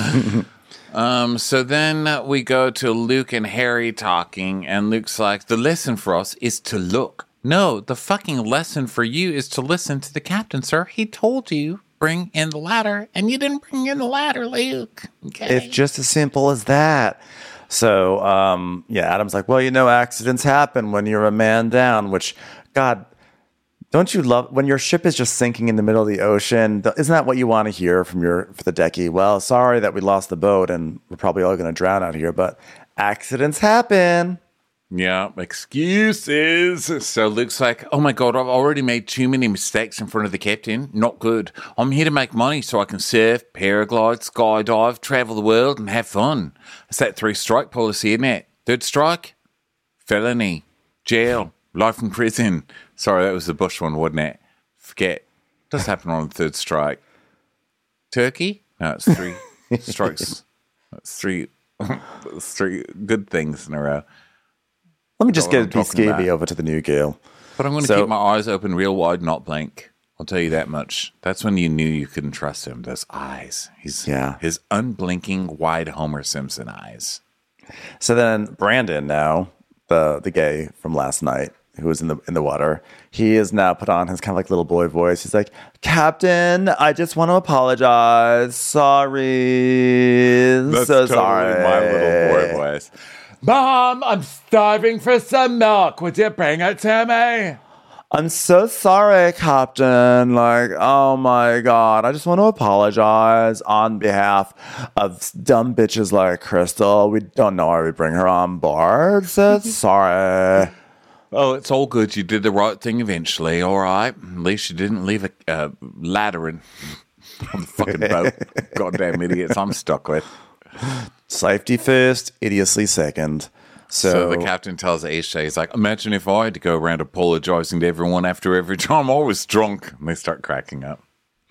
um. So then uh, we go to Luke and Harry talking, and Luke's like, the lesson for us is to look. No, the fucking lesson for you is to listen to the captain, sir. He told you bring in the ladder, and you didn't bring in the ladder, Luke. Okay. It's just as simple as that. So, um, yeah, Adam's like, well, you know, accidents happen when you're a man down, which, God, don't you love when your ship is just sinking in the middle of the ocean? Isn't that what you want to hear from your for the decky? Well, sorry that we lost the boat and we're probably all going to drown out here, but accidents happen. Yeah, excuses. So Luke's like, oh my God, I've already made too many mistakes in front of the captain. Not good. I'm here to make money so I can surf, paraglide, skydive, travel the world, and have fun. It's that three strike policy, isn't it? Third strike, felony, jail, life in prison. Sorry, that was the Bush one, wasn't it? Forget. It does happen on the third strike. Turkey? No, it's three strikes. It's three, it's three good things in a row. Let me just That's what get I'm a talking Scaby about. over to the new Gale. But I'm going to So- keep my eyes open real wide, not blink. I'll tell you that much. That's when you knew you couldn't trust him. Those eyes. He's Yeah. His unblinking, wide Homer Simpson eyes. So then Brandon now, the the gay from last night, who was in the in the water, he is now put on his kind of like little boy voice. He's like, Captain, I just want to apologize. Sorry. so sorry. my little boy voice. Mom, I'm starving for some milk. Would you bring it to me? I'm so sorry, Captain. Like, oh my God. I just want to apologize on behalf of dumb bitches like Crystal. We don't know why we bring her on board. So sorry. Oh, it's all good. You did the right thing eventually, all right? At least you didn't leave a uh, ladder in, on the fucking boat. Goddamn idiots I'm stuck with. Safety first, idiocy second. So, So the captain tells Aisha, he's like, imagine if I had to go around apologizing to everyone after every time I was drunk. And they start cracking up.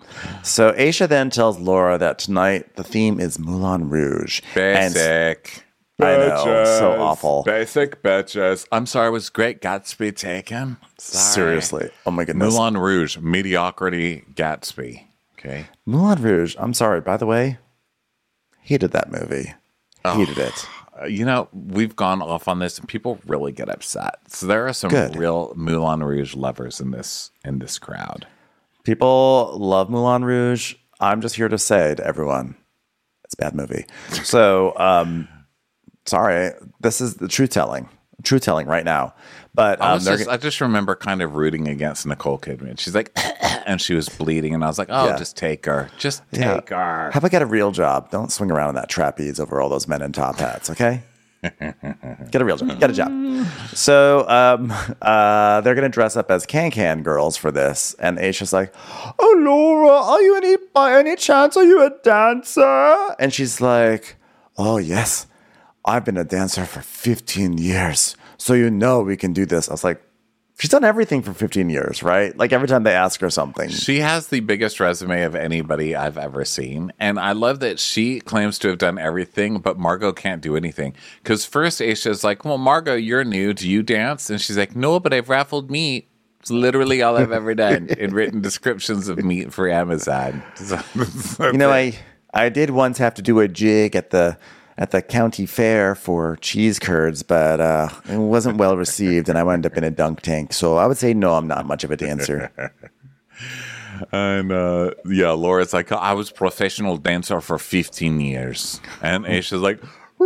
So Aisha then tells Laura that tonight the theme is Moulin Rouge. Basic. And I know, so awful. Basic bitches. I'm sorry, was Great Gatsby taken? Sorry. Seriously. Oh my goodness. Moulin Rouge, mediocrity Gatsby. Okay. Moulin Rouge. I'm sorry, by the way. Hated that movie. Hated Oh. it. Uh, You know, we've gone off on this and people really get upset. So there are some Good. real Moulin Rouge lovers in this in this crowd. People love Moulin Rouge. I'm just here to say to everyone, it's a bad movie. So, um, sorry, this is the truth telling, truth telling right now. But I, um, was they're just, g- I just remember kind of rooting against Nicole Kidman. She's like, and she was bleeding, and I was like, oh, Yeah. just take her. Just yeah. take her. How about get a real job? Don't swing around in that trapeze over all those men in top hats, okay? Get a real job. Get a job. So um, uh, they're going to dress up as Can-Can girls for this. And Aisha's like, oh, Laura, are you any, by any chance, are you a dancer? And she's like, oh, yes. I've been a dancer for fifteen years. So you know we can do this. I was like, she's done everything for fifteen years, right? Like every time they ask her something. She has the biggest resume of anybody I've ever seen. And I love that she claims to have done everything, but Margot can't do anything. Because first Aisha's like, well, Margot, you're new. Do you dance? And she's like, no, but I've raffled meat. It's literally all I've ever done in written descriptions of meat for Amazon. So, You know, I I did once have to do a jig at the at the county fair for cheese curds, but uh, it wasn't well received, and I wound up in a dunk tank. So I would say no, I'm not much of a dancer. And uh, yeah, Laura's like, I was professional dancer for fifteen years. And Aisha's like,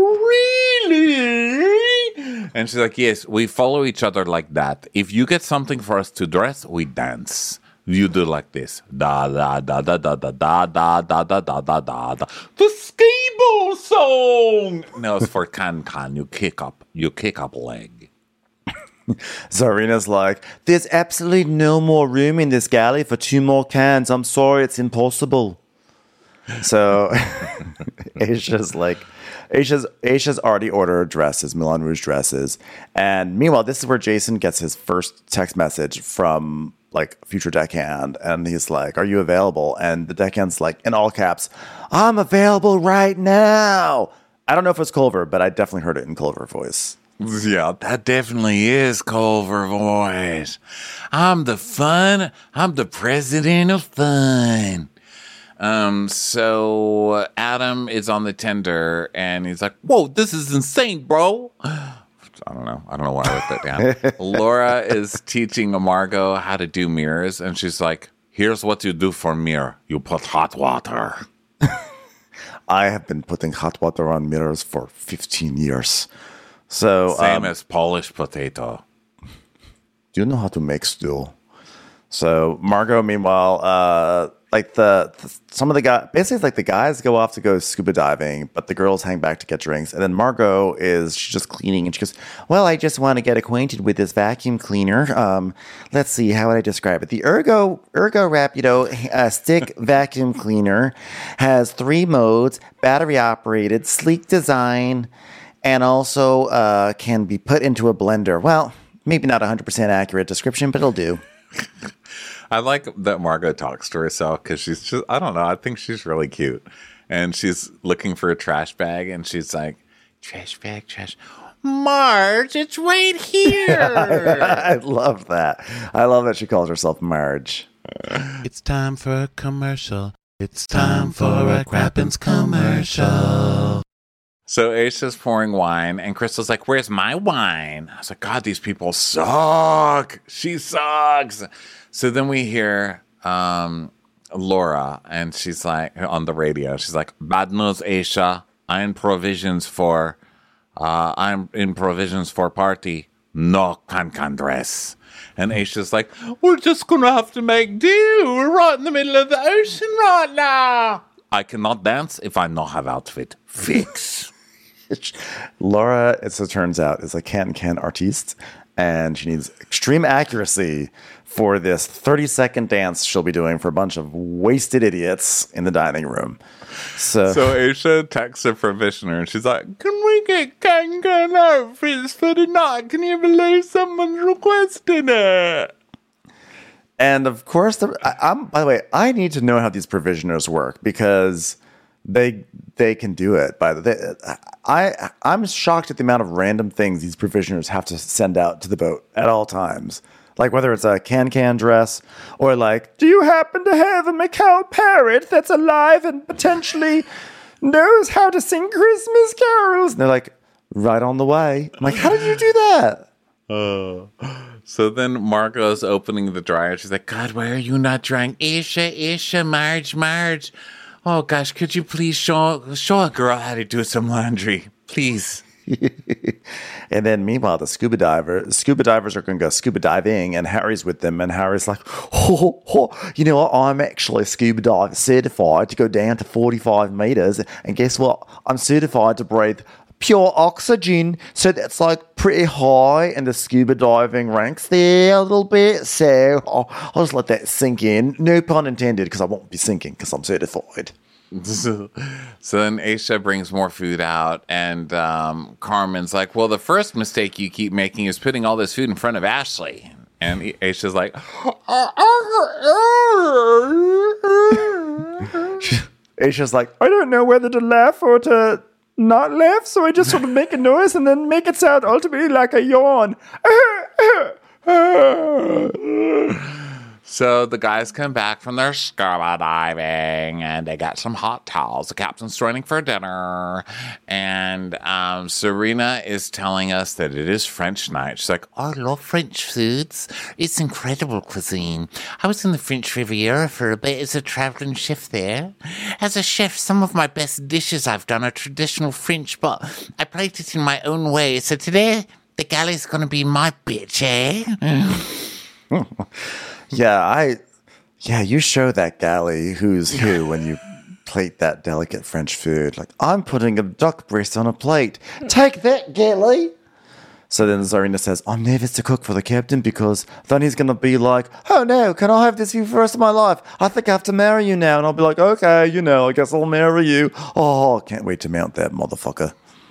really? And she's like, yes, we follow each other like that. If you get something for us to dress, we dance. You do like this. Da da da da da da da da da da da da da da. The skateboard song. No, it's for Can Can. You kick up. You kick up leg. Zarina's like, there's absolutely no more room in this galley for two more cans. I'm sorry, it's impossible. So Aisha's like, Aisha's, Aisha's already ordered dresses, Moulin Rouge dresses. And meanwhile, this is where Jason gets his first text message from like future deckhand. And he's like, are you available? And the deckhand's like, in all caps, I'm available right now. I don't know if it's Culver, but I definitely heard it in Culver voice. Yeah, that definitely is Culver voice. I'm the fun. I'm the president of fun. Um, so Adam is on the tender and he's like, whoa, this is insane, bro. I don't know. I don't know why I wrote that down. Laura is teaching Margot how to do mirrors, and she's like, here's what you do for mirror. You put hot water. I have been putting hot water on mirrors for fifteen years. So, Same um, as polished potato. do you know how to make stew? So Margot, meanwhile, uh, like the, the some of the guys, basically it's like the guys go off to go scuba diving, but the girls hang back to get drinks. And then Margot is she's just cleaning, and she goes, "Well, I just want to get acquainted with this vacuum cleaner. Um, let's see, how would I describe it? The Ergo Ergo Rapido uh, stick vacuum cleaner has three modes: battery operated, sleek design, and also uh, can be put into a blender." Well, maybe not a hundred percent accurate description, but it'll do. I like that Margot talks to herself because she's just, I don't know, I think she's really cute. And she's looking for a trash bag and she's like, trash bag, trash. Marge, it's right here. I love that. I love that she calls herself Marge. It's time for a commercial. It's time for a Crappens commercial. So Aisha's pouring wine and Crystal's like, where's my wine? I was like, God, these people suck. She sucks. So then we hear um, Laura and she's like on the radio. She's like, bad news, Aisha. I'm in provisions for, uh, I'm in provisions for party. No can-can dress. And Aisha's like, we're just going to have to make do. We're right in the middle of the ocean right now. I cannot dance if I not have outfit. Fix. Laura, as it turns out, is a can-can artiste, and she needs extreme accuracy for this thirty-second dance she'll be doing for a bunch of wasted idiots in the dining room. So, So Aisha texts a provisioner and she's like, can we get can-can outfits for the night? Can you believe someone's requesting it? And of course, the, I, I'm. By the way, I need to know how these provisioners work because they they can do it. By the way, I I'm shocked at the amount of random things these provisioners have to send out to the boat at all times. Like whether it's a can-can dress or like, do you happen to have a macaw parrot that's alive and potentially knows how to sing Christmas carols? And they're like, right on the way. I'm like, how did you do that? Uh, so then Margot's opening the dryer. She's like, God, why are you not drying? Isha, Isha, Marge, Marge. Oh, gosh, could you please show, show a girl how to do some laundry? Please. And then meanwhile, the scuba diver, scuba divers are going to go scuba diving, and Harry's with them. And Harry's like, oh, oh, you know what? I'm actually scuba diver certified to go down to forty-five meters. And guess what? I'm certified to breathe pure oxygen. So that's like pretty high in the scuba diving ranks there a little bit. So I'll, I'll just let that sink in. No pun intended, because I won't be sinking because I'm certified. So, so then Aisha brings more food out, and um, Carmen's like, well, the first mistake you keep making is putting all this food in front of Ashley. And Aisha's like, Aisha's like, I don't know whether to laugh or to not laugh, so I just sort of make a noise and then make it sound ultimately like a yawn. So the guys come back from their scuba diving, and they got some hot towels. The captain's joining for dinner, and um, Serena is telling us that it is French night. She's like, I love French foods. It's incredible cuisine. I was in the French Riviera for a bit as a traveling chef there. As a chef, some of my best dishes I've done are traditional French, but I plate it in my own way. So today, the galley's going to be my bitch, eh? Yeah, I, yeah, you show that galley who's who when you plate that delicate French food. Like, I'm putting a duck breast on a plate. Take that, galley. So then Zarina says, I'm nervous to cook for the captain because then he's going to be like, oh no, can I have this for the rest of my life? I think I have to marry you now. And I'll be like, okay, you know, I guess I'll marry you. Oh, I can't wait to mount that motherfucker.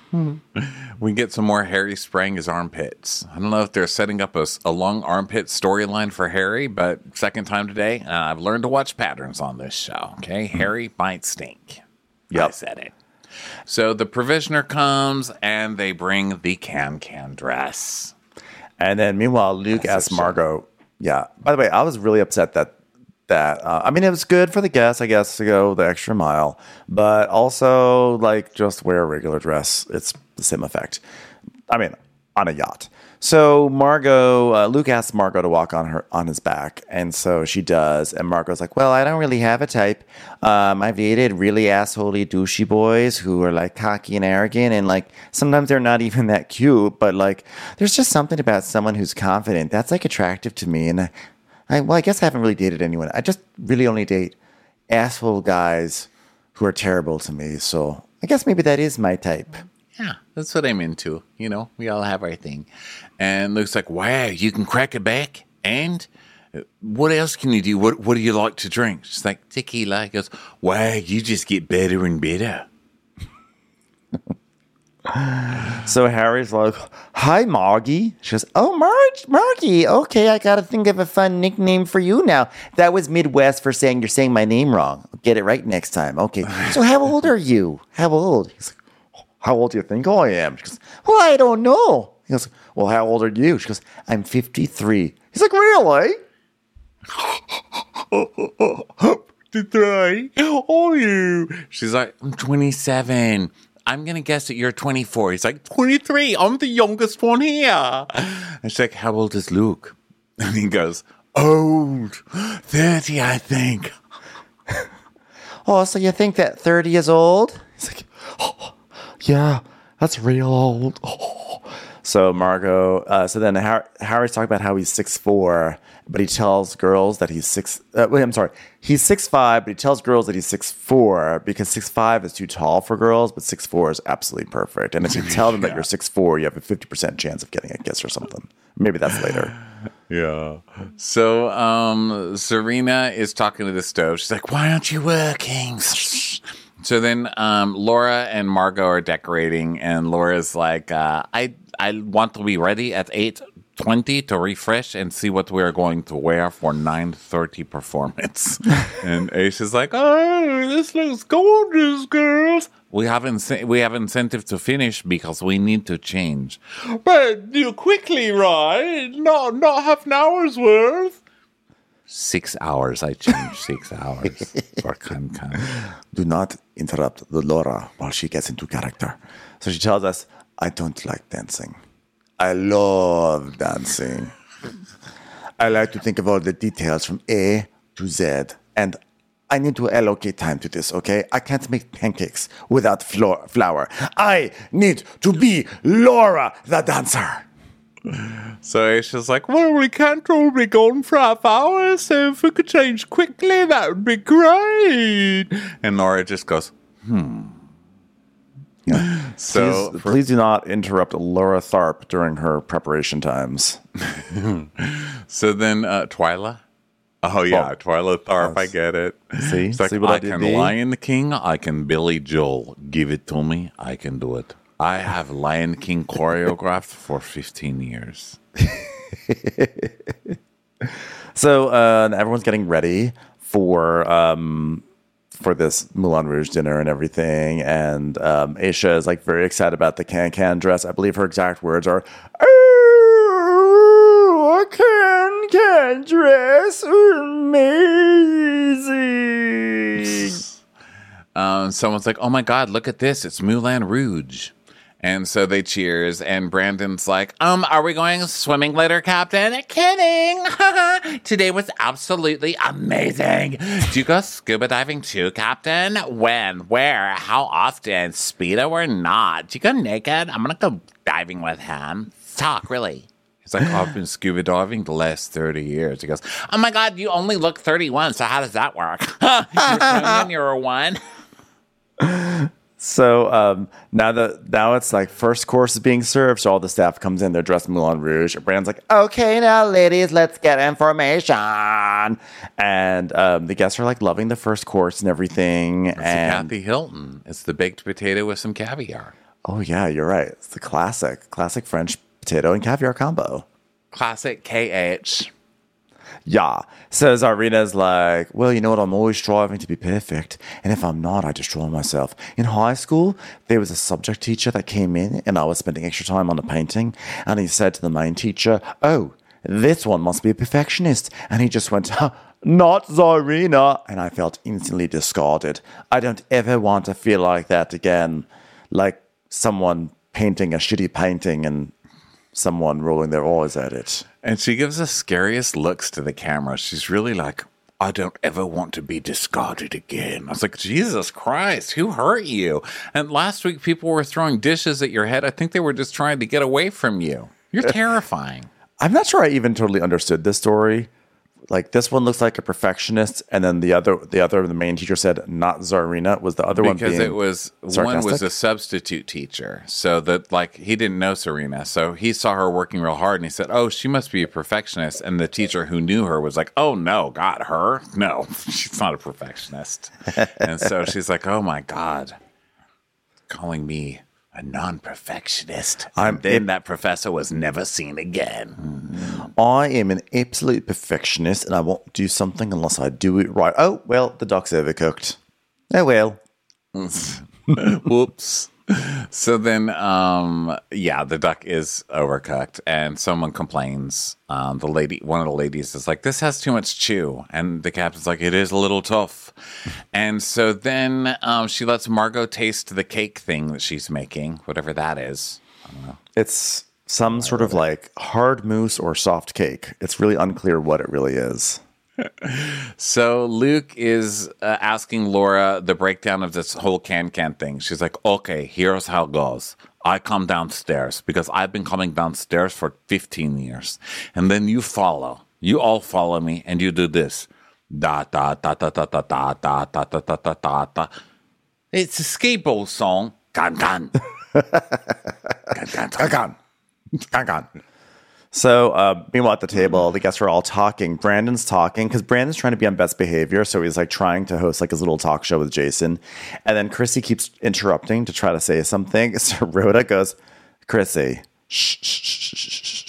We get some more Harry spraying his armpits. I don't know if they're setting up a, a long armpit storyline for Harry, but second time today, uh, I've learned to watch patterns on this show. Okay, Harry might stink. Yep. I said it. So the provisioner comes, and they bring the can-can dress. And then meanwhile, Luke That's asks Margot, yeah, by the way, I was really upset that that uh, I mean, it was good for the guests, I guess, to go the extra mile, but also like just wear a regular dress. It's the same effect. I mean, on a yacht. So Margot, uh, Luke asks Margot to walk on her on his back, and so she does. And Margot's like, "Well, I don't really have a type. Um, I've dated really assholey, douchey boys who are like cocky and arrogant, and like sometimes they're not even that cute. But like, there's just something about someone who's confident that's like attractive to me. And I, I well, I guess I haven't really dated anyone. I just really only date asshole guys who are terrible to me. So I guess maybe that is my type." Yeah, that's what I'm into. You know, we all have our thing. And Luke's like, wow, you can crack a back? And what else can you do? What What do you like to drink? She's like, tequila. He goes, wow, you just get better and better. So Harry's like, hi, Margie. She goes, oh, Marge, Margie. Okay, I got to think of a fun nickname for you now. That was Midwest for saying you're saying my name wrong. I'll get it right next time. Okay, so how old are you? How old? He's like, how old do you think I am? She goes, well, I don't know. He goes, well, how old are you? She goes, I'm fifty-three. He's like, really? fifty-three? How old are you? She's like, I'm twenty-seven. I'm going to guess that you're twenty-four. He's like, twenty-three. I'm the youngest one here. And she's like, how old is Luke? And he goes, old. thirty, I think. Oh, so you think that thirty is old? He's like, oh. Yeah, that's real old. Oh. So Margot, uh, so then Har- Harry's talking about how he's six foot four, but he tells girls that he's six. Uh, wait, I'm sorry, he's six foot five, but he tells girls that he's six foot four because six foot five is too tall for girls, but six foot four is absolutely perfect. And if you tell them that you're six foot four, you have a fifty percent chance of getting a kiss or something. Maybe that's later. Yeah. So um, Serena is talking to the stove. She's like, why aren't you working? So then um, Laura and Margot are decorating, and Laura's like, uh, I I want to be ready at eight twenty to refresh and see what we're going to wear for nine thirty performance. And Aisha's like, oh, this looks gorgeous, girls. We have, inc- we have incentive to finish because we need to change. But you quickly, right? Not, not half an hour's worth. Six hours. I changed six hours for Can Can. Do not interrupt the Laura while she gets into character. So she tells us, I don't like dancing. I love dancing. I like to think of all the details from A to Z. And I need to allocate time to this, okay? I can't make pancakes without flo- flour. I need to be Laura the dancer. So Aisha's like, well, we can't all be gone for half hours, so if we could change quickly, that would be great. And Laura just goes, hmm. Yeah. So please, for- please do not interrupt Laura Tharp during her preparation times. So then uh, Twyla. Oh, yeah, Oh, Twyla Tharp, I yes. get it. See? It's like, See what I, I did can there? Lion the King, I can Billy Joel. Give it to me, I can do it. I have Lion King choreographed for fifteen years. So uh, everyone's getting ready for um, for this Moulin Rouge dinner and everything. And um, Aisha is like very excited about the can-can dress. I believe her exact words are, oh, a can-can dress, amazing. Um, someone's like, oh my God, look at this. It's Moulin Rouge. And so they cheers, and Brandon's like, um, are we going swimming later, Captain? Kidding. Today was absolutely amazing. Do you go scuba diving too, Captain? When? Where? How often? Speedo or not? Do you go naked? I'm going to go diving with him. Talk, really. He's like, oh, I've been scuba diving the last thirty years. He goes, oh my God, you only look thirty-one, so how does that work? You're twenty and you're a one. So um, now that now it's like first course is being served, so all the staff comes in, they're dressed in Moulin Rouge. And Brandon's like, okay, now ladies, let's get information. And um, the guests are like loving the first course and everything. It's and a Kathy Hilton. It's the baked potato with some caviar. oh yeah, you're right. It's the classic, classic French potato and caviar combo. Classic K H. Yeah. So Zarina's like, well, you know what? I'm always striving to be perfect. And if I'm not, I destroy myself. In high school, there was a subject teacher that came in and I was spending extra time on the painting. And he said to the main teacher, oh, this one must be a perfectionist. And he just went, huh, not Zarina. And I felt instantly discarded. I don't ever want to feel like that again. Like someone painting a shitty painting and someone rolling their eyes at it. And she gives the scariest looks to the camera. She's really like, I don't ever want to be discarded again. I was like, Jesus Christ, who hurt you? And last week, people were throwing dishes at your head. I think they were just trying to get away from you. You're terrifying. I'm not sure I even totally understood this story. Like this one looks like a perfectionist, and then the other, the other, the main teacher said not Zarina. Was the other one Because being it was, sarcastic? one was a substitute teacher. So that, like, he didn't know Serena. So he saw her working real hard and he said, oh, she must be a perfectionist. And the teacher who knew her was like, oh, no, God, her? No, she's not a perfectionist. And so she's like, oh, my God, calling me a non-perfectionist. I'm- And then that professor was never seen again. I am an absolute perfectionist, and I won't do something unless I do it right. Oh well, the duck's overcooked. Oh well. Whoops. So then, um, yeah, the duck is overcooked, and someone complains. Um, the lady, one of the ladies, is like, "This has too much chew," and the captain's like, "It is a little tough." And so then, um, she lets Margot taste the cake thing that she's making, whatever that is. It's some sort of like hard mousse or soft cake. It's really unclear what it really is. So Luke is uh, asking Laura the breakdown of this whole can-can thing. She's like, okay, here's how it goes. I come downstairs because I've been coming downstairs for fifteen years. And then you follow. You all follow me and you do this. Da, da, da, da, da, da, da, da, da, da, da, da, da, da. It's a skateboard song. Can, can. Can, can, can. Gone, gone. So, uh, meanwhile, at the table, the guests are all talking. Brandon's talking because Brandon's trying to be on best behavior. So he's like trying to host like his little talk show with Jason. And then Chrissy keeps interrupting to try to say something. So Rhoda goes, Chrissy, shh, shh, shh, shh, shh, shh.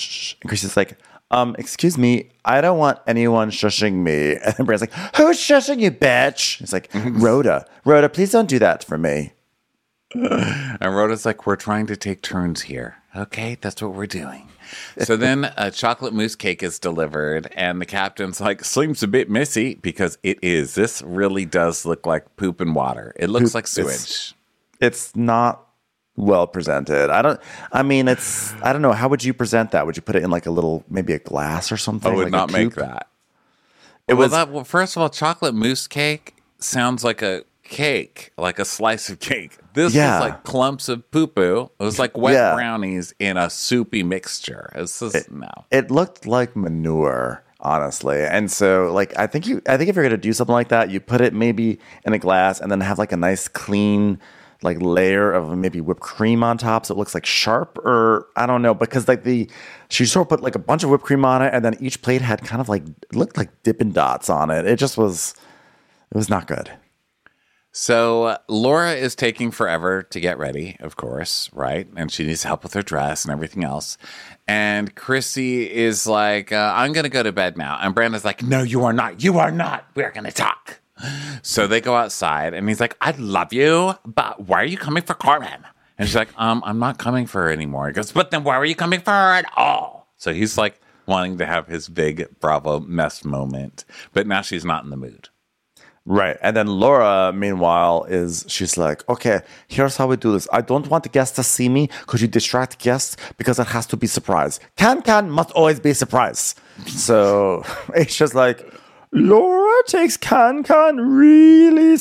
And Chrissy's like, um, excuse me, I don't want anyone shushing me. And then Brand's like, who's shushing you, bitch? It's like, Rhoda, Rhoda, please don't do that for me. And Rhoda's like, we're trying to take turns here. Okay, that's what we're doing. So then a chocolate mousse cake is delivered, and the captain's like, seems a bit messy, because it is. This really does look like poop and water. It looks Poop, like sewage. It's, it's not well presented. I don't, I mean, it's, I don't know. How would you present that? Would you put it in like a little, maybe a glass or something? I would like not a make cube? that. It well, was, that, well, first of all, chocolate mousse cake sounds like a cake, like a slice of cake. This Yeah. was like clumps of poo-poo. It was like wet Yeah. brownies in a soupy mixture. This is, it, no. it looked like manure, honestly. And so, like, I think you, I think if you're gonna do something like that, you put it maybe in a glass and then have like a nice clean, like layer of maybe whipped cream on top, so it looks like sharp, or I don't know, because like the she sort of put like a bunch of whipped cream on it, and then each plate had kind of like it looked like Dippin' Dots on it. It just was, it was not good. So uh, Laura is taking forever to get ready, of course, right? And she needs help with her dress and everything else. And Chrissy is like, uh, I'm going to go to bed now. And Brandon's like, no, you are not. You are not. We're going to talk. So they go outside, and he's like, I love you, but why are you coming for Carmen? And she's like, um, I'm not coming for her anymore. He goes, but then why are you coming for her at all? So he's like wanting to have his big Bravo mess moment. But now she's not in the mood. Right. And then Laura, meanwhile, is she's like, okay, here's how we do this. I don't want the guests to see me. Could you distract guests? Because it has to be surprise. Can Can must always be surprise. So it's just like, Laura takes Can Can really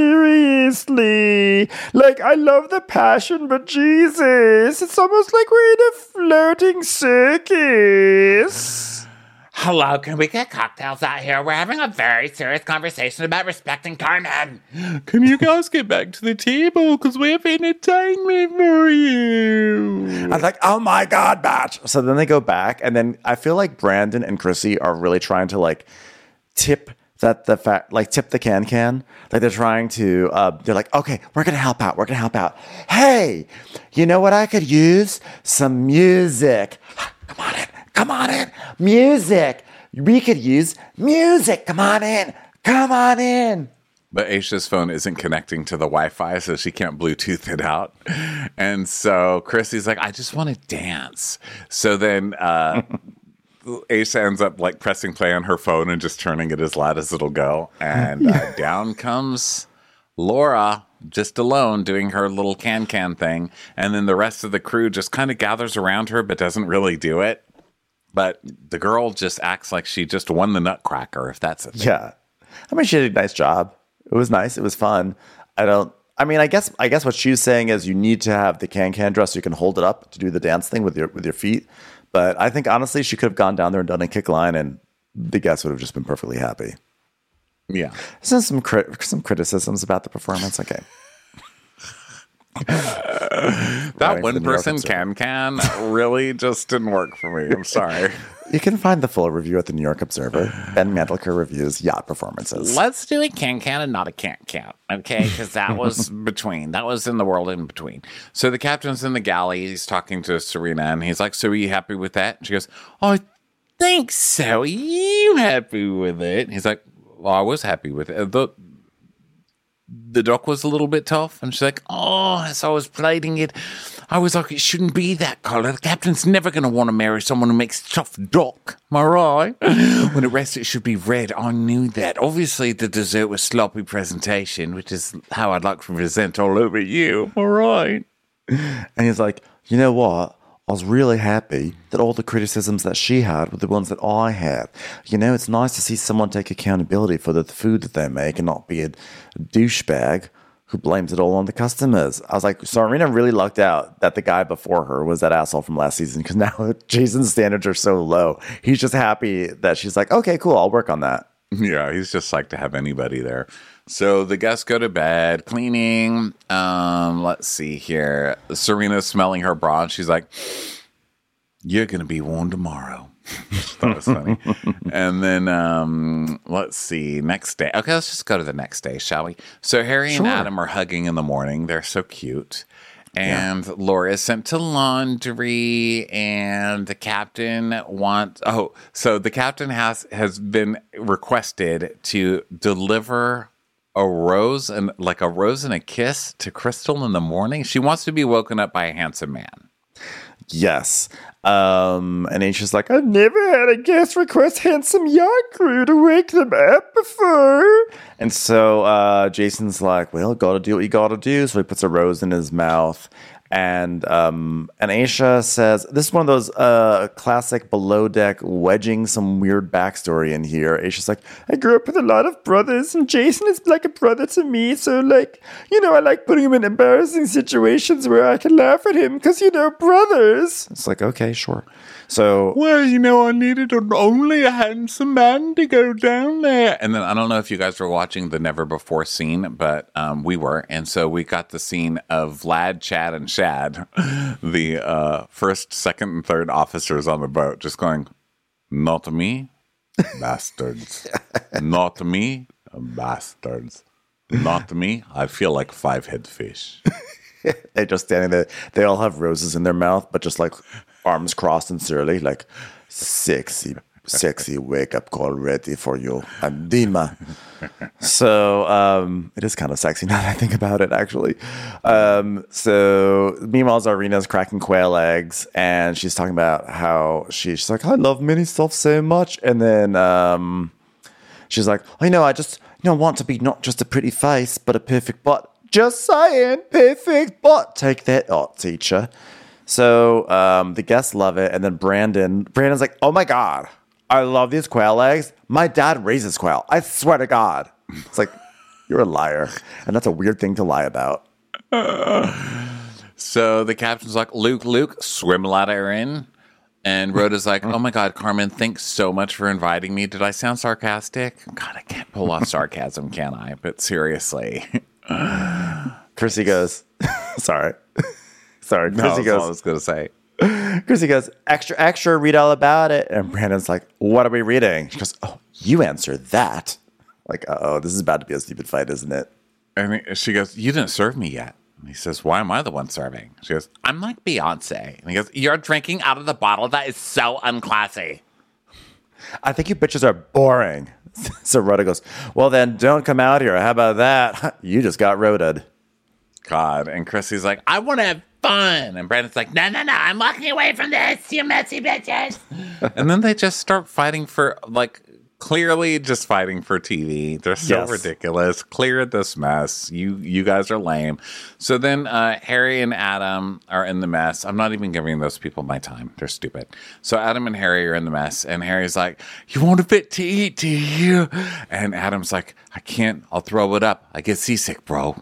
seriously. Like, I love the passion, but Jesus, it's almost like we're in a flirting circus. Hello, can we get cocktails out here? We're having a very serious conversation about respecting Carmen. Can you guys get back to the table? Because we have entertainment for you. I was like, oh my God, batch. So then they go back, and then I feel like Brandon and Chrissy are really trying to like tip that the fact, like tip the can can. Like they're trying to, uh, they're like, okay, we're going to help out. We're going to help out. Hey, you know what I could use? Some music. Come on in. Come on in. Music. We could use music. Come on in. Come on in. But Aisha's phone isn't connecting to the Wi-Fi, so she can't Bluetooth it out. And so Chrissy's like, I just want to dance. So then uh, Aisha ends up like pressing play on her phone and just turning it as loud as it'll go. And uh, down comes Laura, just alone, doing her little can-can thing. And then the rest of the crew just kind of gathers around her, but doesn't really do it. But the girl just acts like she just won the Nutcracker, if that's a thing. Yeah. I mean, she did a nice job. It was nice. It was fun. I don't, I mean, I guess, I guess what she's saying is you need to have the can-can dress so you can hold it up to do the dance thing with your, with your feet. But I think honestly, she could have gone down there and done a kick line, and the guests would have just been perfectly happy. Yeah. There's some, crit- some criticisms about the performance. Okay. That one person can can really just didn't work for me. I'm sorry. You can find the full review at the New York Observer. Ben Mantelker reviews yacht performances. Let's do a can can and not a can't can't, okay? Because that was between. That was in the world in between. So the captain's in the galley. He's talking to Serena, and he's like, "So are you happy with that?" And she goes, "I think so. Are you happy with it?" And he's like, "Well, I was happy with it. The the dock was a little bit tough." And she's like, "Oh, as I was plating it, I was like, it shouldn't be that color. The captain's never going to want to marry someone who makes tough dock. Am I right? When it rests, it should be red. I knew that. Obviously, the dessert was sloppy presentation, which is how I'd like to present all over you. Am I right?" And he's like, you know what? I was really happy that all the criticisms that she had were the ones that I had. You know, it's nice to see someone take accountability for the food that they make and not be a douchebag who blames it all on the customers. I was like, Serena really lucked out that the guy before her was that asshole from last season, because now Jason's standards are so low. He's just happy that she's like, okay, cool, I'll work on that. Yeah, he's just like to have anybody there. So the guests go to bed, cleaning. Um, let's see here. Serena's smelling her bra, and she's like, "You're going to be warm tomorrow." That was funny. And then, um, let's see, next day. Okay, let's just go to the next day, shall we? So Harry Sure. and Adam are hugging in the morning. They're so cute. And yeah. Laura is sent to laundry, and the captain wants. Oh, so the captain has has been requested to deliver a rose and like a rose and a kiss to Crystal in the morning. She wants to be woken up by a handsome man. Yes. Um, and Aisha's like, I've never had a guest request handsome yacht crew to wake them up before. And so uh, Jason's like, well, gotta do what you gotta do. So he puts a rose in his mouth. And um, and Aisha says, this is one of those uh, classic below deck wedging some weird backstory in here. Aisha's like, I grew up with a lot of brothers, and Jason is like a brother to me. So, like, you know, I like putting him in embarrassing situations where I can laugh at him because, you know, brothers. It's like, okay, sure. So, well, you know, I needed only a handsome man to go down there. And then I don't know if you guys were watching the Never Before scene, but um, we were. And so we got the scene of Vlad, Chad, and Shad, the uh, first, second, and third officers on the boat, just going, not me, bastards. Not me, bastards. Not me, I feel like five-head fish. They're just standing there. They all have roses in their mouth, but just like arms crossed and surly, like, sexy, sexy wake-up call ready for you. I'm Dima. So um, it is kind of sexy now that I think about it, actually. Um, so meanwhile, Zarina's cracking quail eggs, and she's talking about how she, she's like, I love mini stuff so much. And then um, she's like, I know, I just you know want to be not just a pretty face, but a perfect butt. Just saying, perfect butt. Take that, oh, teacher. So um, the guests love it, and then Brandon, Brandon's like, "Oh my god, I love these quail eggs. My dad raises quail. I swear to God." It's like, you're a liar, and that's a weird thing to lie about. So the captain's like, "Luke, Luke, swim ladder in," and Rhoda's like, "Oh my god, Carmen, thanks so much for inviting me. Did I sound sarcastic? God, I can't pull off sarcasm, can I? But seriously." Chrissy goes, "Sorry." Sorry, no, Chrissy that's goes, all I was going to say. Chrissy goes, extra, extra, read all about it. And Brandon's like, what are we reading? She goes, oh, you answer that. Like, uh-oh, this is about to be a stupid fight, isn't it? And she goes, you didn't serve me yet. And he says, why am I the one serving? She goes, I'm like Beyonce. And he goes, you're drinking out of the bottle? That is so unclassy. I think you bitches are boring. So Rhoda goes, well, then don't come out here. How about that? You just got Rhoda'd. God. And Chrissy's like, I want to have fun. And Brandon's like, no, no, no, I'm walking away from this, you messy bitches. And then they just start fighting for, like, clearly just fighting for T V. They're so yes. ridiculous. Clear this mess. You you guys are lame. So then uh, Harry and Adam are in the mess. I'm not even giving those people my time. They're stupid. So Adam and Harry are in the mess. And Harry's like, you want a bit to eat, do you? And Adam's like, I can't. I'll throw it up. I get seasick, bro.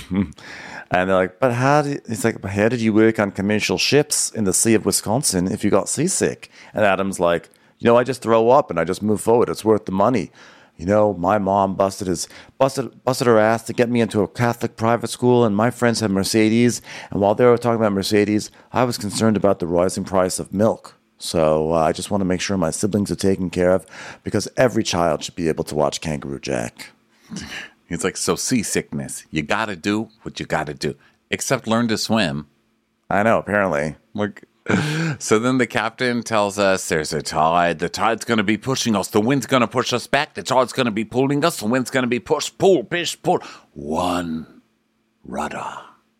And they're like, but how did, he's like, how did you work on commercial ships in the Sea of Wisconsin if you got seasick? And Adam's like, you know, I just throw up and I just move forward. It's worth the money. You know, my mom busted his busted busted her ass to get me into a Catholic private school, and my friends had Mercedes. And while they were talking about Mercedes, I was concerned about the rising price of milk. So uh, I just want to make sure my siblings are taken care of, because every child should be able to watch Kangaroo Jack. He's like, so seasickness, you got to do what you got to do, except learn to swim. I know, apparently. Like, so then the captain tells us there's a tide. The tide's going to be pushing us. The wind's going to push us back. The tide's going to be pulling us. The wind's going to be push, pull, push, pull. One rudder.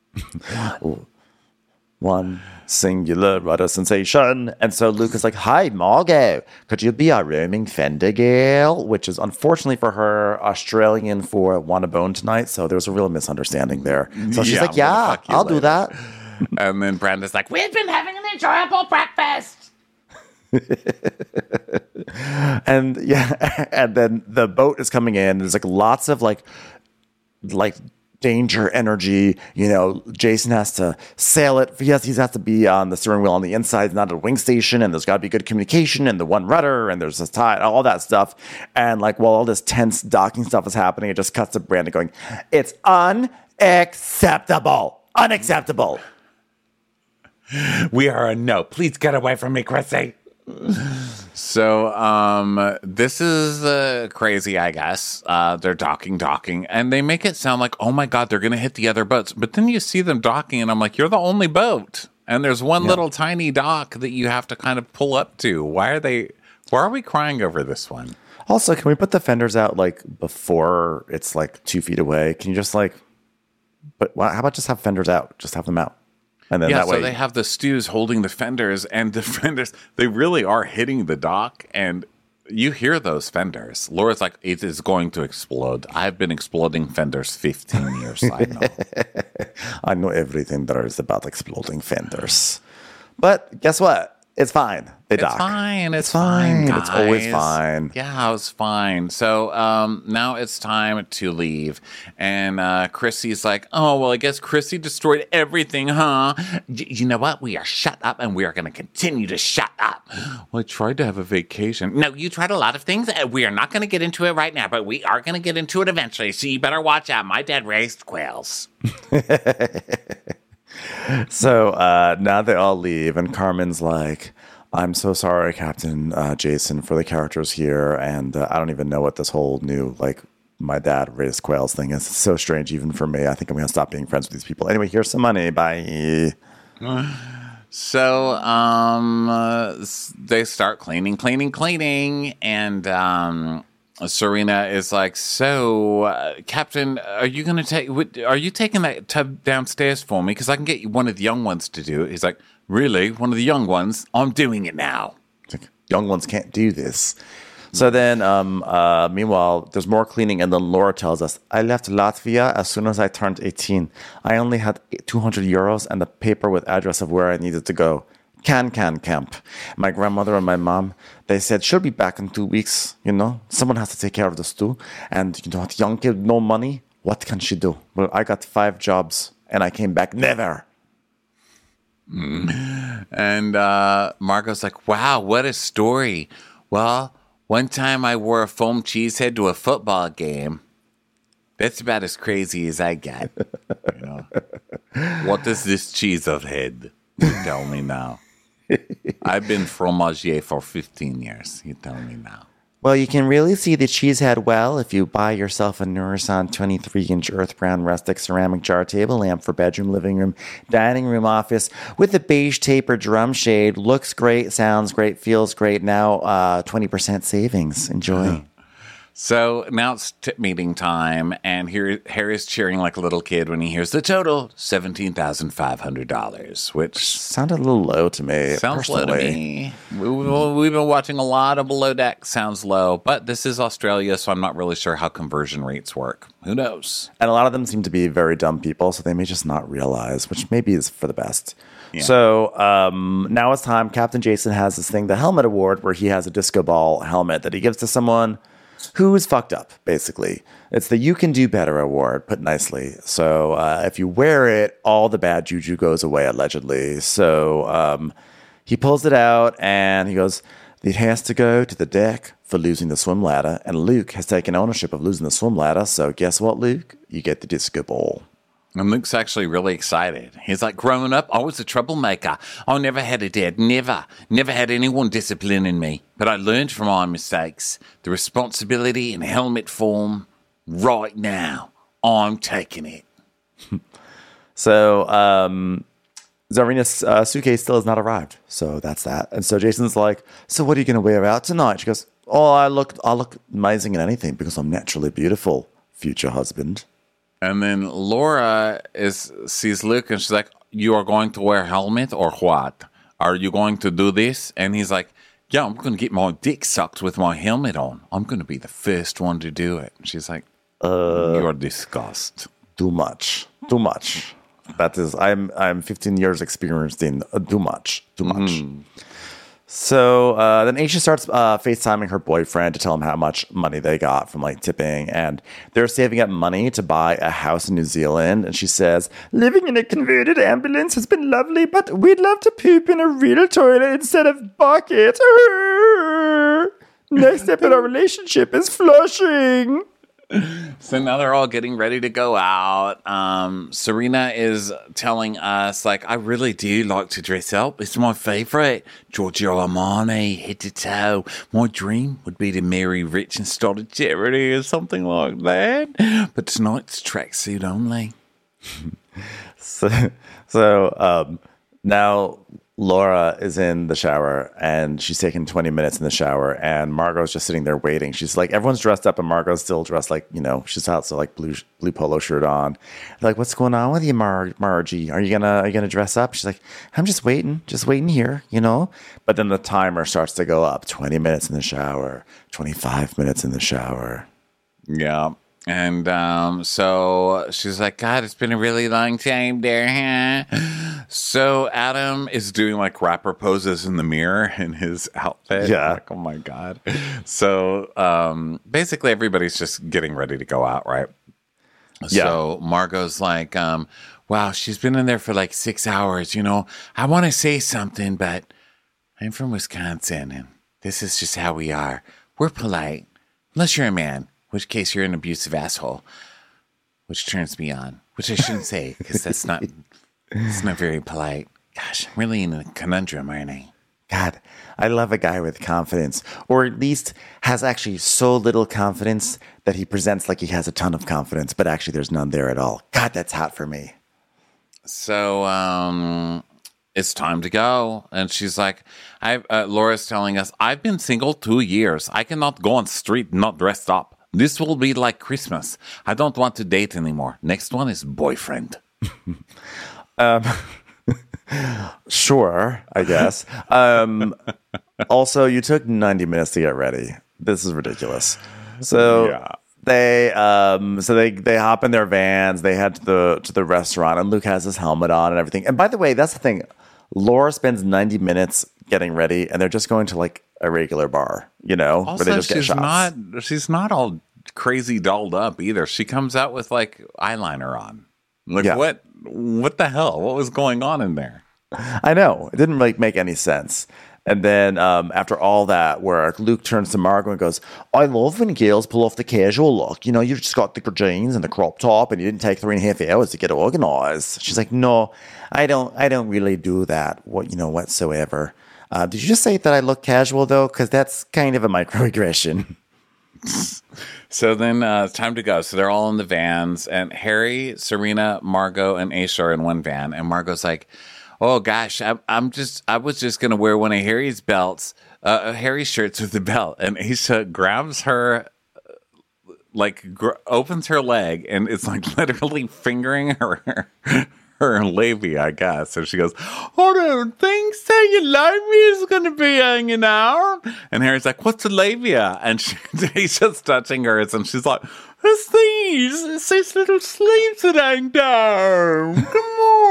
One. One singular rudder sensation. And so Luke is like, hi, Margot, could you be our roaming fender girl? Which is unfortunately for her Australian for want a bone tonight. So there's a real misunderstanding there. So she's yeah, like, yeah, I'll later. do that. And then Brandon's like, we've been having an enjoyable breakfast. And yeah, and then the boat is coming in. There's like lots of like, like, danger energy. You know, Jason has to sail it. Yes, he has to be on the steering wheel on the inside, not at a wing station, and there's got to be good communication and the one rudder, and there's this tide, all that stuff. And like while all this tense docking stuff is happening, it just cuts to Brandon going, it's unacceptable. Unacceptable. We are a no. Please get away from me, Chrissy. So um, this is uh, crazy, I guess. Uh, they're docking, docking, and they make it sound like, oh my God, they're going to hit the other boats. But then you see them docking, and I'm like, you're the only boat. And there's one Yeah. little tiny dock that you have to kind of pull up to. Why are they, why are we crying over this one? Also, can we put the fenders out like before it's like two feet away? Can you just like, but well, how about just have fenders out? Just have them out. And then Yeah, that so way, they have the stews holding the fenders, and the fenders, they really are hitting the dock, and you hear those fenders. Laura's like, it is going to explode. I've been exploding fenders fifteen years, I know. I know everything there is about exploding fenders. But guess what? It's fine. They It's dock. fine. It's, It's fine. fine. It's always guys. fine. Yeah, it's fine. So um, now it's time to leave. And uh, Chrissy's like, oh, well, I guess Chrissy destroyed everything, huh? Y- you know what? We are shut up and we are going to continue to shut up. Well, I tried to have a vacation. No, you tried a lot of things. And we are not going to get into it right now, but we are going to get into it eventually. So you better watch out. My dad raised quails. So uh, now they all leave, and Carmen's like, I'm so sorry, Captain uh, Jason, for the characters here. And uh, I don't even know what this whole new, like, my dad raised quails thing is. It's so strange, even for me. I think I'm going to stop being friends with these people. Anyway, here's some money. Bye. So um, uh, s- they start cleaning, cleaning, cleaning, and um, Serena is like, "So, uh, Captain, are you gonna take? w- Are you taking that tub downstairs for me? Because I can get you one of the young ones to do it." He's like, "Really? One of the young ones? I'm doing it now." It's like, young ones can't do this. So then, um, uh, meanwhile, there's more cleaning, and then Laura tells us, I left Latvia as soon as I turned eighteen. I only had two hundred euros and the paper with address of where I needed to go. Can Can Camp. My grandmother and my mom, they said, she'll be back in two weeks, you know? Someone has to take care of the stew. And, you know, what, young kid, no money, what can she do? Well, I got five jobs, and I came back never. And uh, Margot's like, "Wow, what a story." Well, one time I wore a foam cheese head to a football game. That's about as crazy as I get. You know? What is this cheese of head? You tell me now. I've been fromager for fifteen years. You tell me now. Well, you can really see the cheesehead well if you buy yourself a Nurasan twenty-three inch earth brown rustic ceramic jar table lamp for bedroom, living room, dining room, office with a beige taper drum shade. Looks great, sounds great, feels great. Now uh, twenty percent savings. Enjoy. So now it's tip meeting time, and here Harry's cheering like a little kid when he hears the total seventeen thousand five hundred dollars, which Sounded a little low to me. sounds low to personally. me. We, we, we've been watching a lot of Below Deck. Sounds low, but this is Australia, so I'm not really sure how conversion rates work. Who knows? And a lot of them seem to be very dumb people, so they may just not realize, which maybe is for the best. So um, now it's time. Captain Jason has this thing, the Helmet Award, where he has a disco ball helmet that he gives to someone who's fucked up, basically. It's the You Can Do Better award, put nicely. So uh, if you wear it, all the bad juju goes away, allegedly. So um, he pulls it out, and he goes, it has to go to the deck for losing the swim ladder. And Luke has taken ownership of losing the swim ladder. So guess what, Luke? You get the disco ball. And Luke's actually really excited. He's like, growing up, I was a troublemaker. I never had a dad. Never. Never had anyone disciplining me. But I learned from my mistakes. The responsibility in helmet form. Right now, I'm taking it. So um, Zarina's uh, suitcase still has not arrived. So that's that. And so Jason's like, so what are you going to wear out tonight? She goes, oh, I look, I look amazing in anything because I'm naturally beautiful, future husband. And then Laura is sees Luke and she's like, you are going to wear a helmet or what? Are you going to do this? And he's like, yeah, I'm going to get my dick sucked with my helmet on. I'm going to be the first one to do it. And she's like, uh, you're disgust. Too much. Too much. That is, I'm I'm fifteen years experienced in uh, too much. Too much. Mm. So uh, then Aisha starts uh, FaceTiming her boyfriend to tell him how much money they got from like tipping, and they're saving up money to buy a house in New Zealand. And she says, living in a converted ambulance has been lovely, but we'd love to poop in a real toilet instead of bucket. Next step in our relationship is flushing. So now they're all getting ready to go out. Um, Serena is telling us, like, I really do like to dress up. It's my favorite. Giorgio Armani, head to toe. My dream would be to marry rich and start a charity or something like that. But tonight's tracksuit only. So, so um, now Laura is in the shower and she's taking twenty minutes in the shower, and Margot's just sitting there waiting. She's like, everyone's dressed up and Margot's still dressed like, you know, she's also like blue blue polo shirt on. They're like, what's going on with you, Mar- Margie? Are you gonna are you gonna dress up? She's like, I'm just waiting, just waiting here, you know. But then the timer starts to go up. twenty minutes in the shower, twenty-five minutes in the shower. Yeah. And um, so she's like, God, it's been a really long time there, huh? So Adam is doing like rapper poses in the mirror in his outfit. Yeah. Like, oh my God. So um, basically everybody's just getting ready to go out, right? Yeah. So Margot's like, um, wow, she's been in there for like six hours. You know, I want to say something, but I'm from Wisconsin and this is just how we are. We're polite, unless you're a man. Which case you're an abusive asshole, which turns me on, which I shouldn't say because that's not, it's not very polite. Gosh, I'm really in a conundrum, aren't I? God, I love a guy with confidence, or at least has actually so little confidence that he presents like he has a ton of confidence, but actually there's none there at all. God, that's hot for me. So, um, it's time to go. And she's like, I, uh, Laura's telling us, I've been single two years. I cannot go on the street not dressed up. This will be like Christmas. I don't want to date anymore. Next one is boyfriend. um, sure, I guess. Um, also, you took ninety minutes to get ready. This is ridiculous. So Yeah. they, um, so they they hop in their vans. They head to the to the restaurant, and Luke has his helmet on and everything. And by the way, that's the thing. Laura spends ninety minutes getting ready, and they're just going to like a regular bar, you know, Also, where they just get she's shots. not she's not all crazy dolled up either. She comes out with like eyeliner on. Like Yeah. what what the hell? What was going on in there? I know. It didn't like make any sense. And then um, after all that work, Luke turns to Margot and goes, I love when girls pull off the casual look. You know, you just got the jeans and the crop top and you didn't take three and a half hours to get organized. She's like, no, I don't I don't really do that, what you know, whatsoever. Uh, did you just say that I look casual, though? Because that's kind of a microaggression. So then uh, it's time to go. So they're all in the vans, and Harry, Serena, Margot, and Aisha are in one van. And Margot's like, oh, gosh, I'm, I'm just, I was just going to wear one of Harry's belts, uh, Harry's shirts with the belt. And Aisha grabs her, like, gr- opens her leg, and it's like literally fingering her. Her labia, I guess. So she goes, I don't think so. Your labia is going to be hanging out. And Harry's like, what's a labia? And she, he's just touching hers. And she's like, it's these. It's these little sleeves that hang down. Come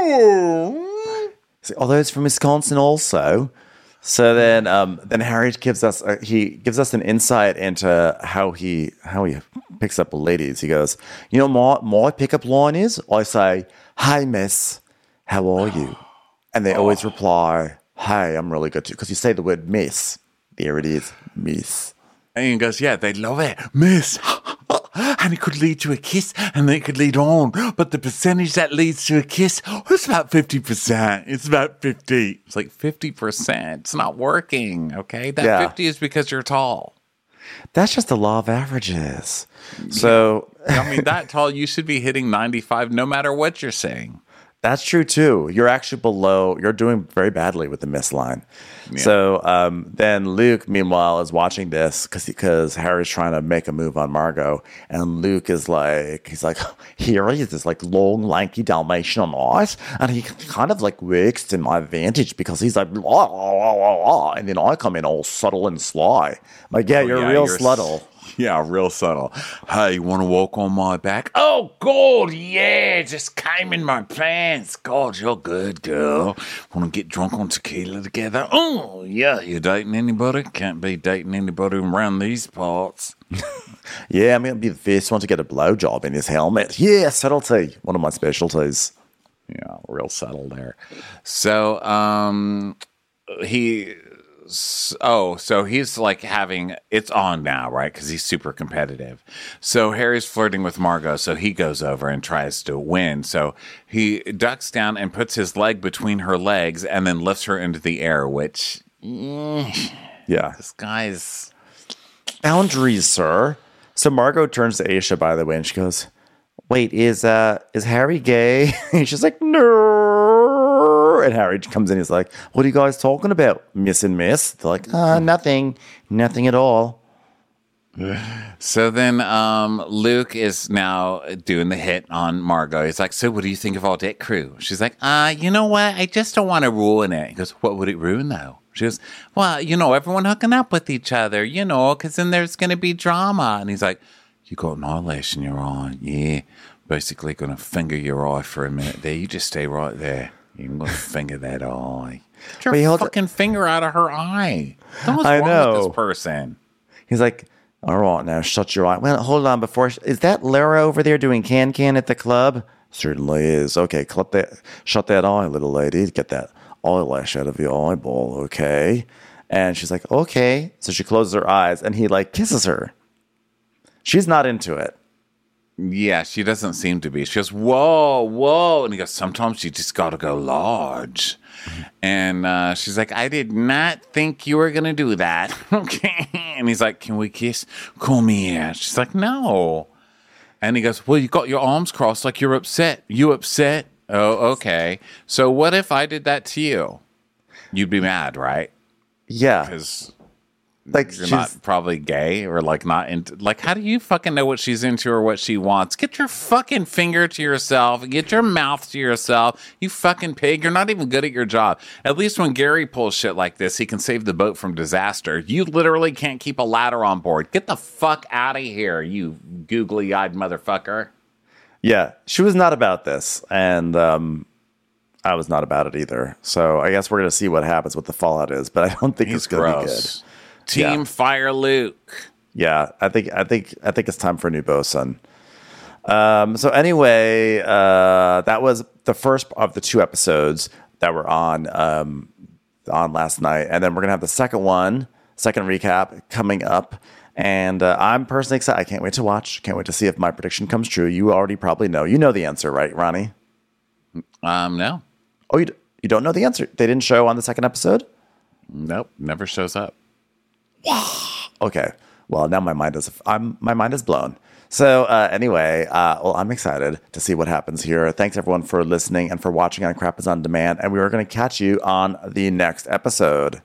on. See, although it's from Wisconsin also. So then um, then Harry gives us uh, he gives us an insight into how he how he picks up ladies. He goes, you know, my my pickup line is, I say, hey, miss, how are you? And they always reply, hey, I'm really good too. Because you say the word miss. There it is, miss. And he goes, yeah, they love it. Miss. And it could lead to a kiss, and then it could lead on. But the percentage that leads to a kiss, oh, it's about fifty percent. It's about fifty. It's like fifty percent. It's not working, okay? That Yeah. fifty is because you're tall. That's just the law of averages. So I mean, that tall, you should be hitting ninety-five no matter what you're saying. that's true too. You're actually below. You're doing very badly with the miss line. So um, then Luke, meanwhile, is watching this because because Harry's trying to make a move on Margot, and Luke is like, he's like, here he is, this like long, lanky Dalmatian knight, and he kind of like works to my advantage because he's like, la, la, la, la, la, and then I come in all subtle and sly. Like, yeah, you're yeah, real you're s- subtle. Yeah, real subtle. Hey, you want to walk on my back? Oh, God, yeah, just came in my pants. God, you're good, girl. Want to get drunk on tequila together? Oh, yeah, you dating anybody? Can't be dating anybody around these parts. Yeah, I'm going to be the first one to get a blowjob in his helmet. Yeah, subtlety, one of my specialties. Yeah, real subtle there. So, um, he... s- oh, so he's like having it's on now, right? Because he's super competitive. So Harry's flirting with Margot, so he goes over and tries to win. So he ducks down and puts his leg between her legs and then lifts her into the air, which mm, Yeah. this guy's Boundaries, sir. So Margot turns to Aisha, by the way, and she goes, wait, is uh is Harry gay? And she's like, no. And Harry comes in, he's like, what are you guys talking about, miss and miss? They're like, uh, nothing. Nothing at all. So then um, Luke is now doing the hit on Margot. He's like, so what do you think of all that crew? She's like, uh, you know what? I just don't want to ruin it. He goes, what would it ruin, though? She goes, well, you know, everyone hooking up with each other, you know, because then there's going to be drama. And he's like, you got an eyelash in your eye. Yeah. Basically going to finger your eye for a minute there. You just stay right there. You're going to finger that eye. Get your Wait, hold fucking finger out of her eye. What's I wrong know. with this person? He's like, all right, now shut your eye. Well, hold on. Before is that Lara over there doing can can at the club? Certainly is. Okay, clip that. Shut that eye, little lady. Get that eyelash out of your eyeball. Okay. And she's like, okay. So she closes her eyes, and he like kisses her. She's not into it. Yeah, she doesn't seem to be. She goes, whoa, whoa. And he goes, sometimes you just got to go large. And uh, she's like, I did not think you were going to do that. Okay. And he's like, can we kiss? Call me out. She's like, no. And he goes, well, you got your arms crossed like you're upset. You upset? Oh, okay. So what if I did that to you? You'd be mad, right? Yeah. Because Like you're she's not probably gay or like not into, like, how do you fucking know what she's into or what she wants? Get your fucking finger to yourself. Get your mouth to yourself. You fucking pig. You're not even good at your job. At least when Gary pulls shit like this, he can save the boat from disaster. You literally can't keep a ladder on board. Get the fuck out of here, you googly eyed motherfucker. yeah. She was not about this, and um, I was not about it either. So I guess we're gonna see what happens, what the fallout is. But I don't think He's it's gonna be good. gross. Team Yeah. Fire Luke. Yeah, I think I think I think it's time for a new bosun. Um, so anyway, uh, that was the first of the two episodes that were on um, on last night, and then we're gonna have the second one, second recap coming up. And uh, I'm personally excited. I can't wait to watch. Can't wait to see if my prediction comes true. You already probably know. You know the answer, right, Ronnie? Um, no. Oh, you d- you don't know the answer. They didn't show on the second episode. Nope. Never shows up. Okay. Well, now my mind is I'm my mind is blown. So uh, anyway, uh, well, I'm excited to see what happens here. Thanks everyone for listening and for watching on Crap is on Demand. And we are going to catch you on the next episode.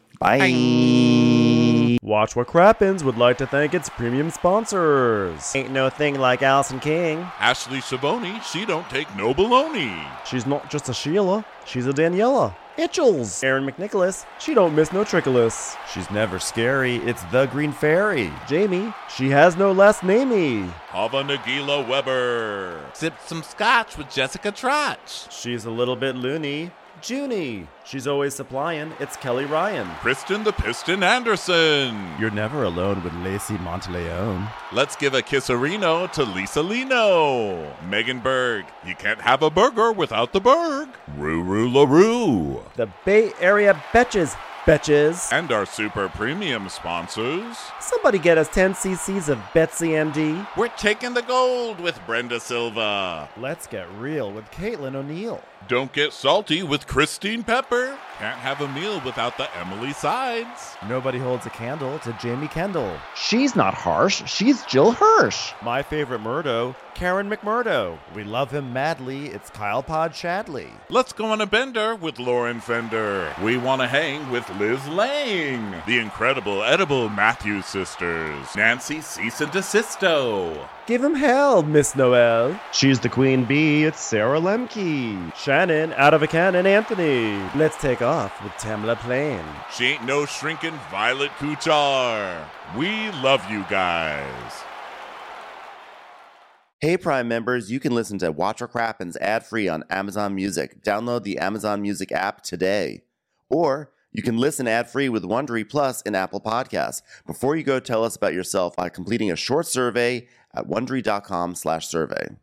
Bye. Watch What Crappens would like to thank its premium sponsors. Ain't no thing like Allison King. Ashley Savoni, she don't take no baloney. She's not just a Sheila, she's a Daniela. Itchels. Aaron McNicholas, she don't miss no trickolas. She's never scary. It's the Green Fairy. Jamie, she has no last namey. Hava Nagila Weber. Sipped some scotch with Jessica Trotch. She's a little bit loony. Junie, she's always supplying. It's Kelly Ryan. Kristen the Piston Anderson. You're never alone with Lacey Monteleone. Let's give a kisserino to Lisa Lino. Megan Berg. You can't have a burger without the Berg. Ruru LaRue. The Bay Area Betches. Betches. And our super premium sponsors. Somebody get us ten cc's of Betsy M D. We're taking the gold with Brenda Silva. Let's get real with Caitlin O'Neill. Don't get salty with Christine Pepper. Can't have a meal without the Emily Sides. Nobody holds a candle to Jamie Kendall. She's not harsh. She's Jill Hirsch. My favorite Murdo, Karen McMurdo. We love him madly. It's Kyle Pod Shadley. Let's go on a bender with Lauren Fender. We want to hang with Liz Lang. The incredible edible Matthews sisters. Nancy Cease and Desisto. Give him hell, Miss Noel. She's the queen bee. It's Sarah Lemke. Shannon, out of a cannon, Anthony. Let's take off with Tamla Plain. She ain't no shrinking Violet Kuchar. We love you guys. Hey, Prime members, you can listen to Watch What Crappens ad-free on Amazon Music. Download the Amazon Music app today. Or you can listen ad-free with Wondery Plus in Apple Podcasts. Before you go, tell us about yourself by completing a short survey at wondery.com slash survey.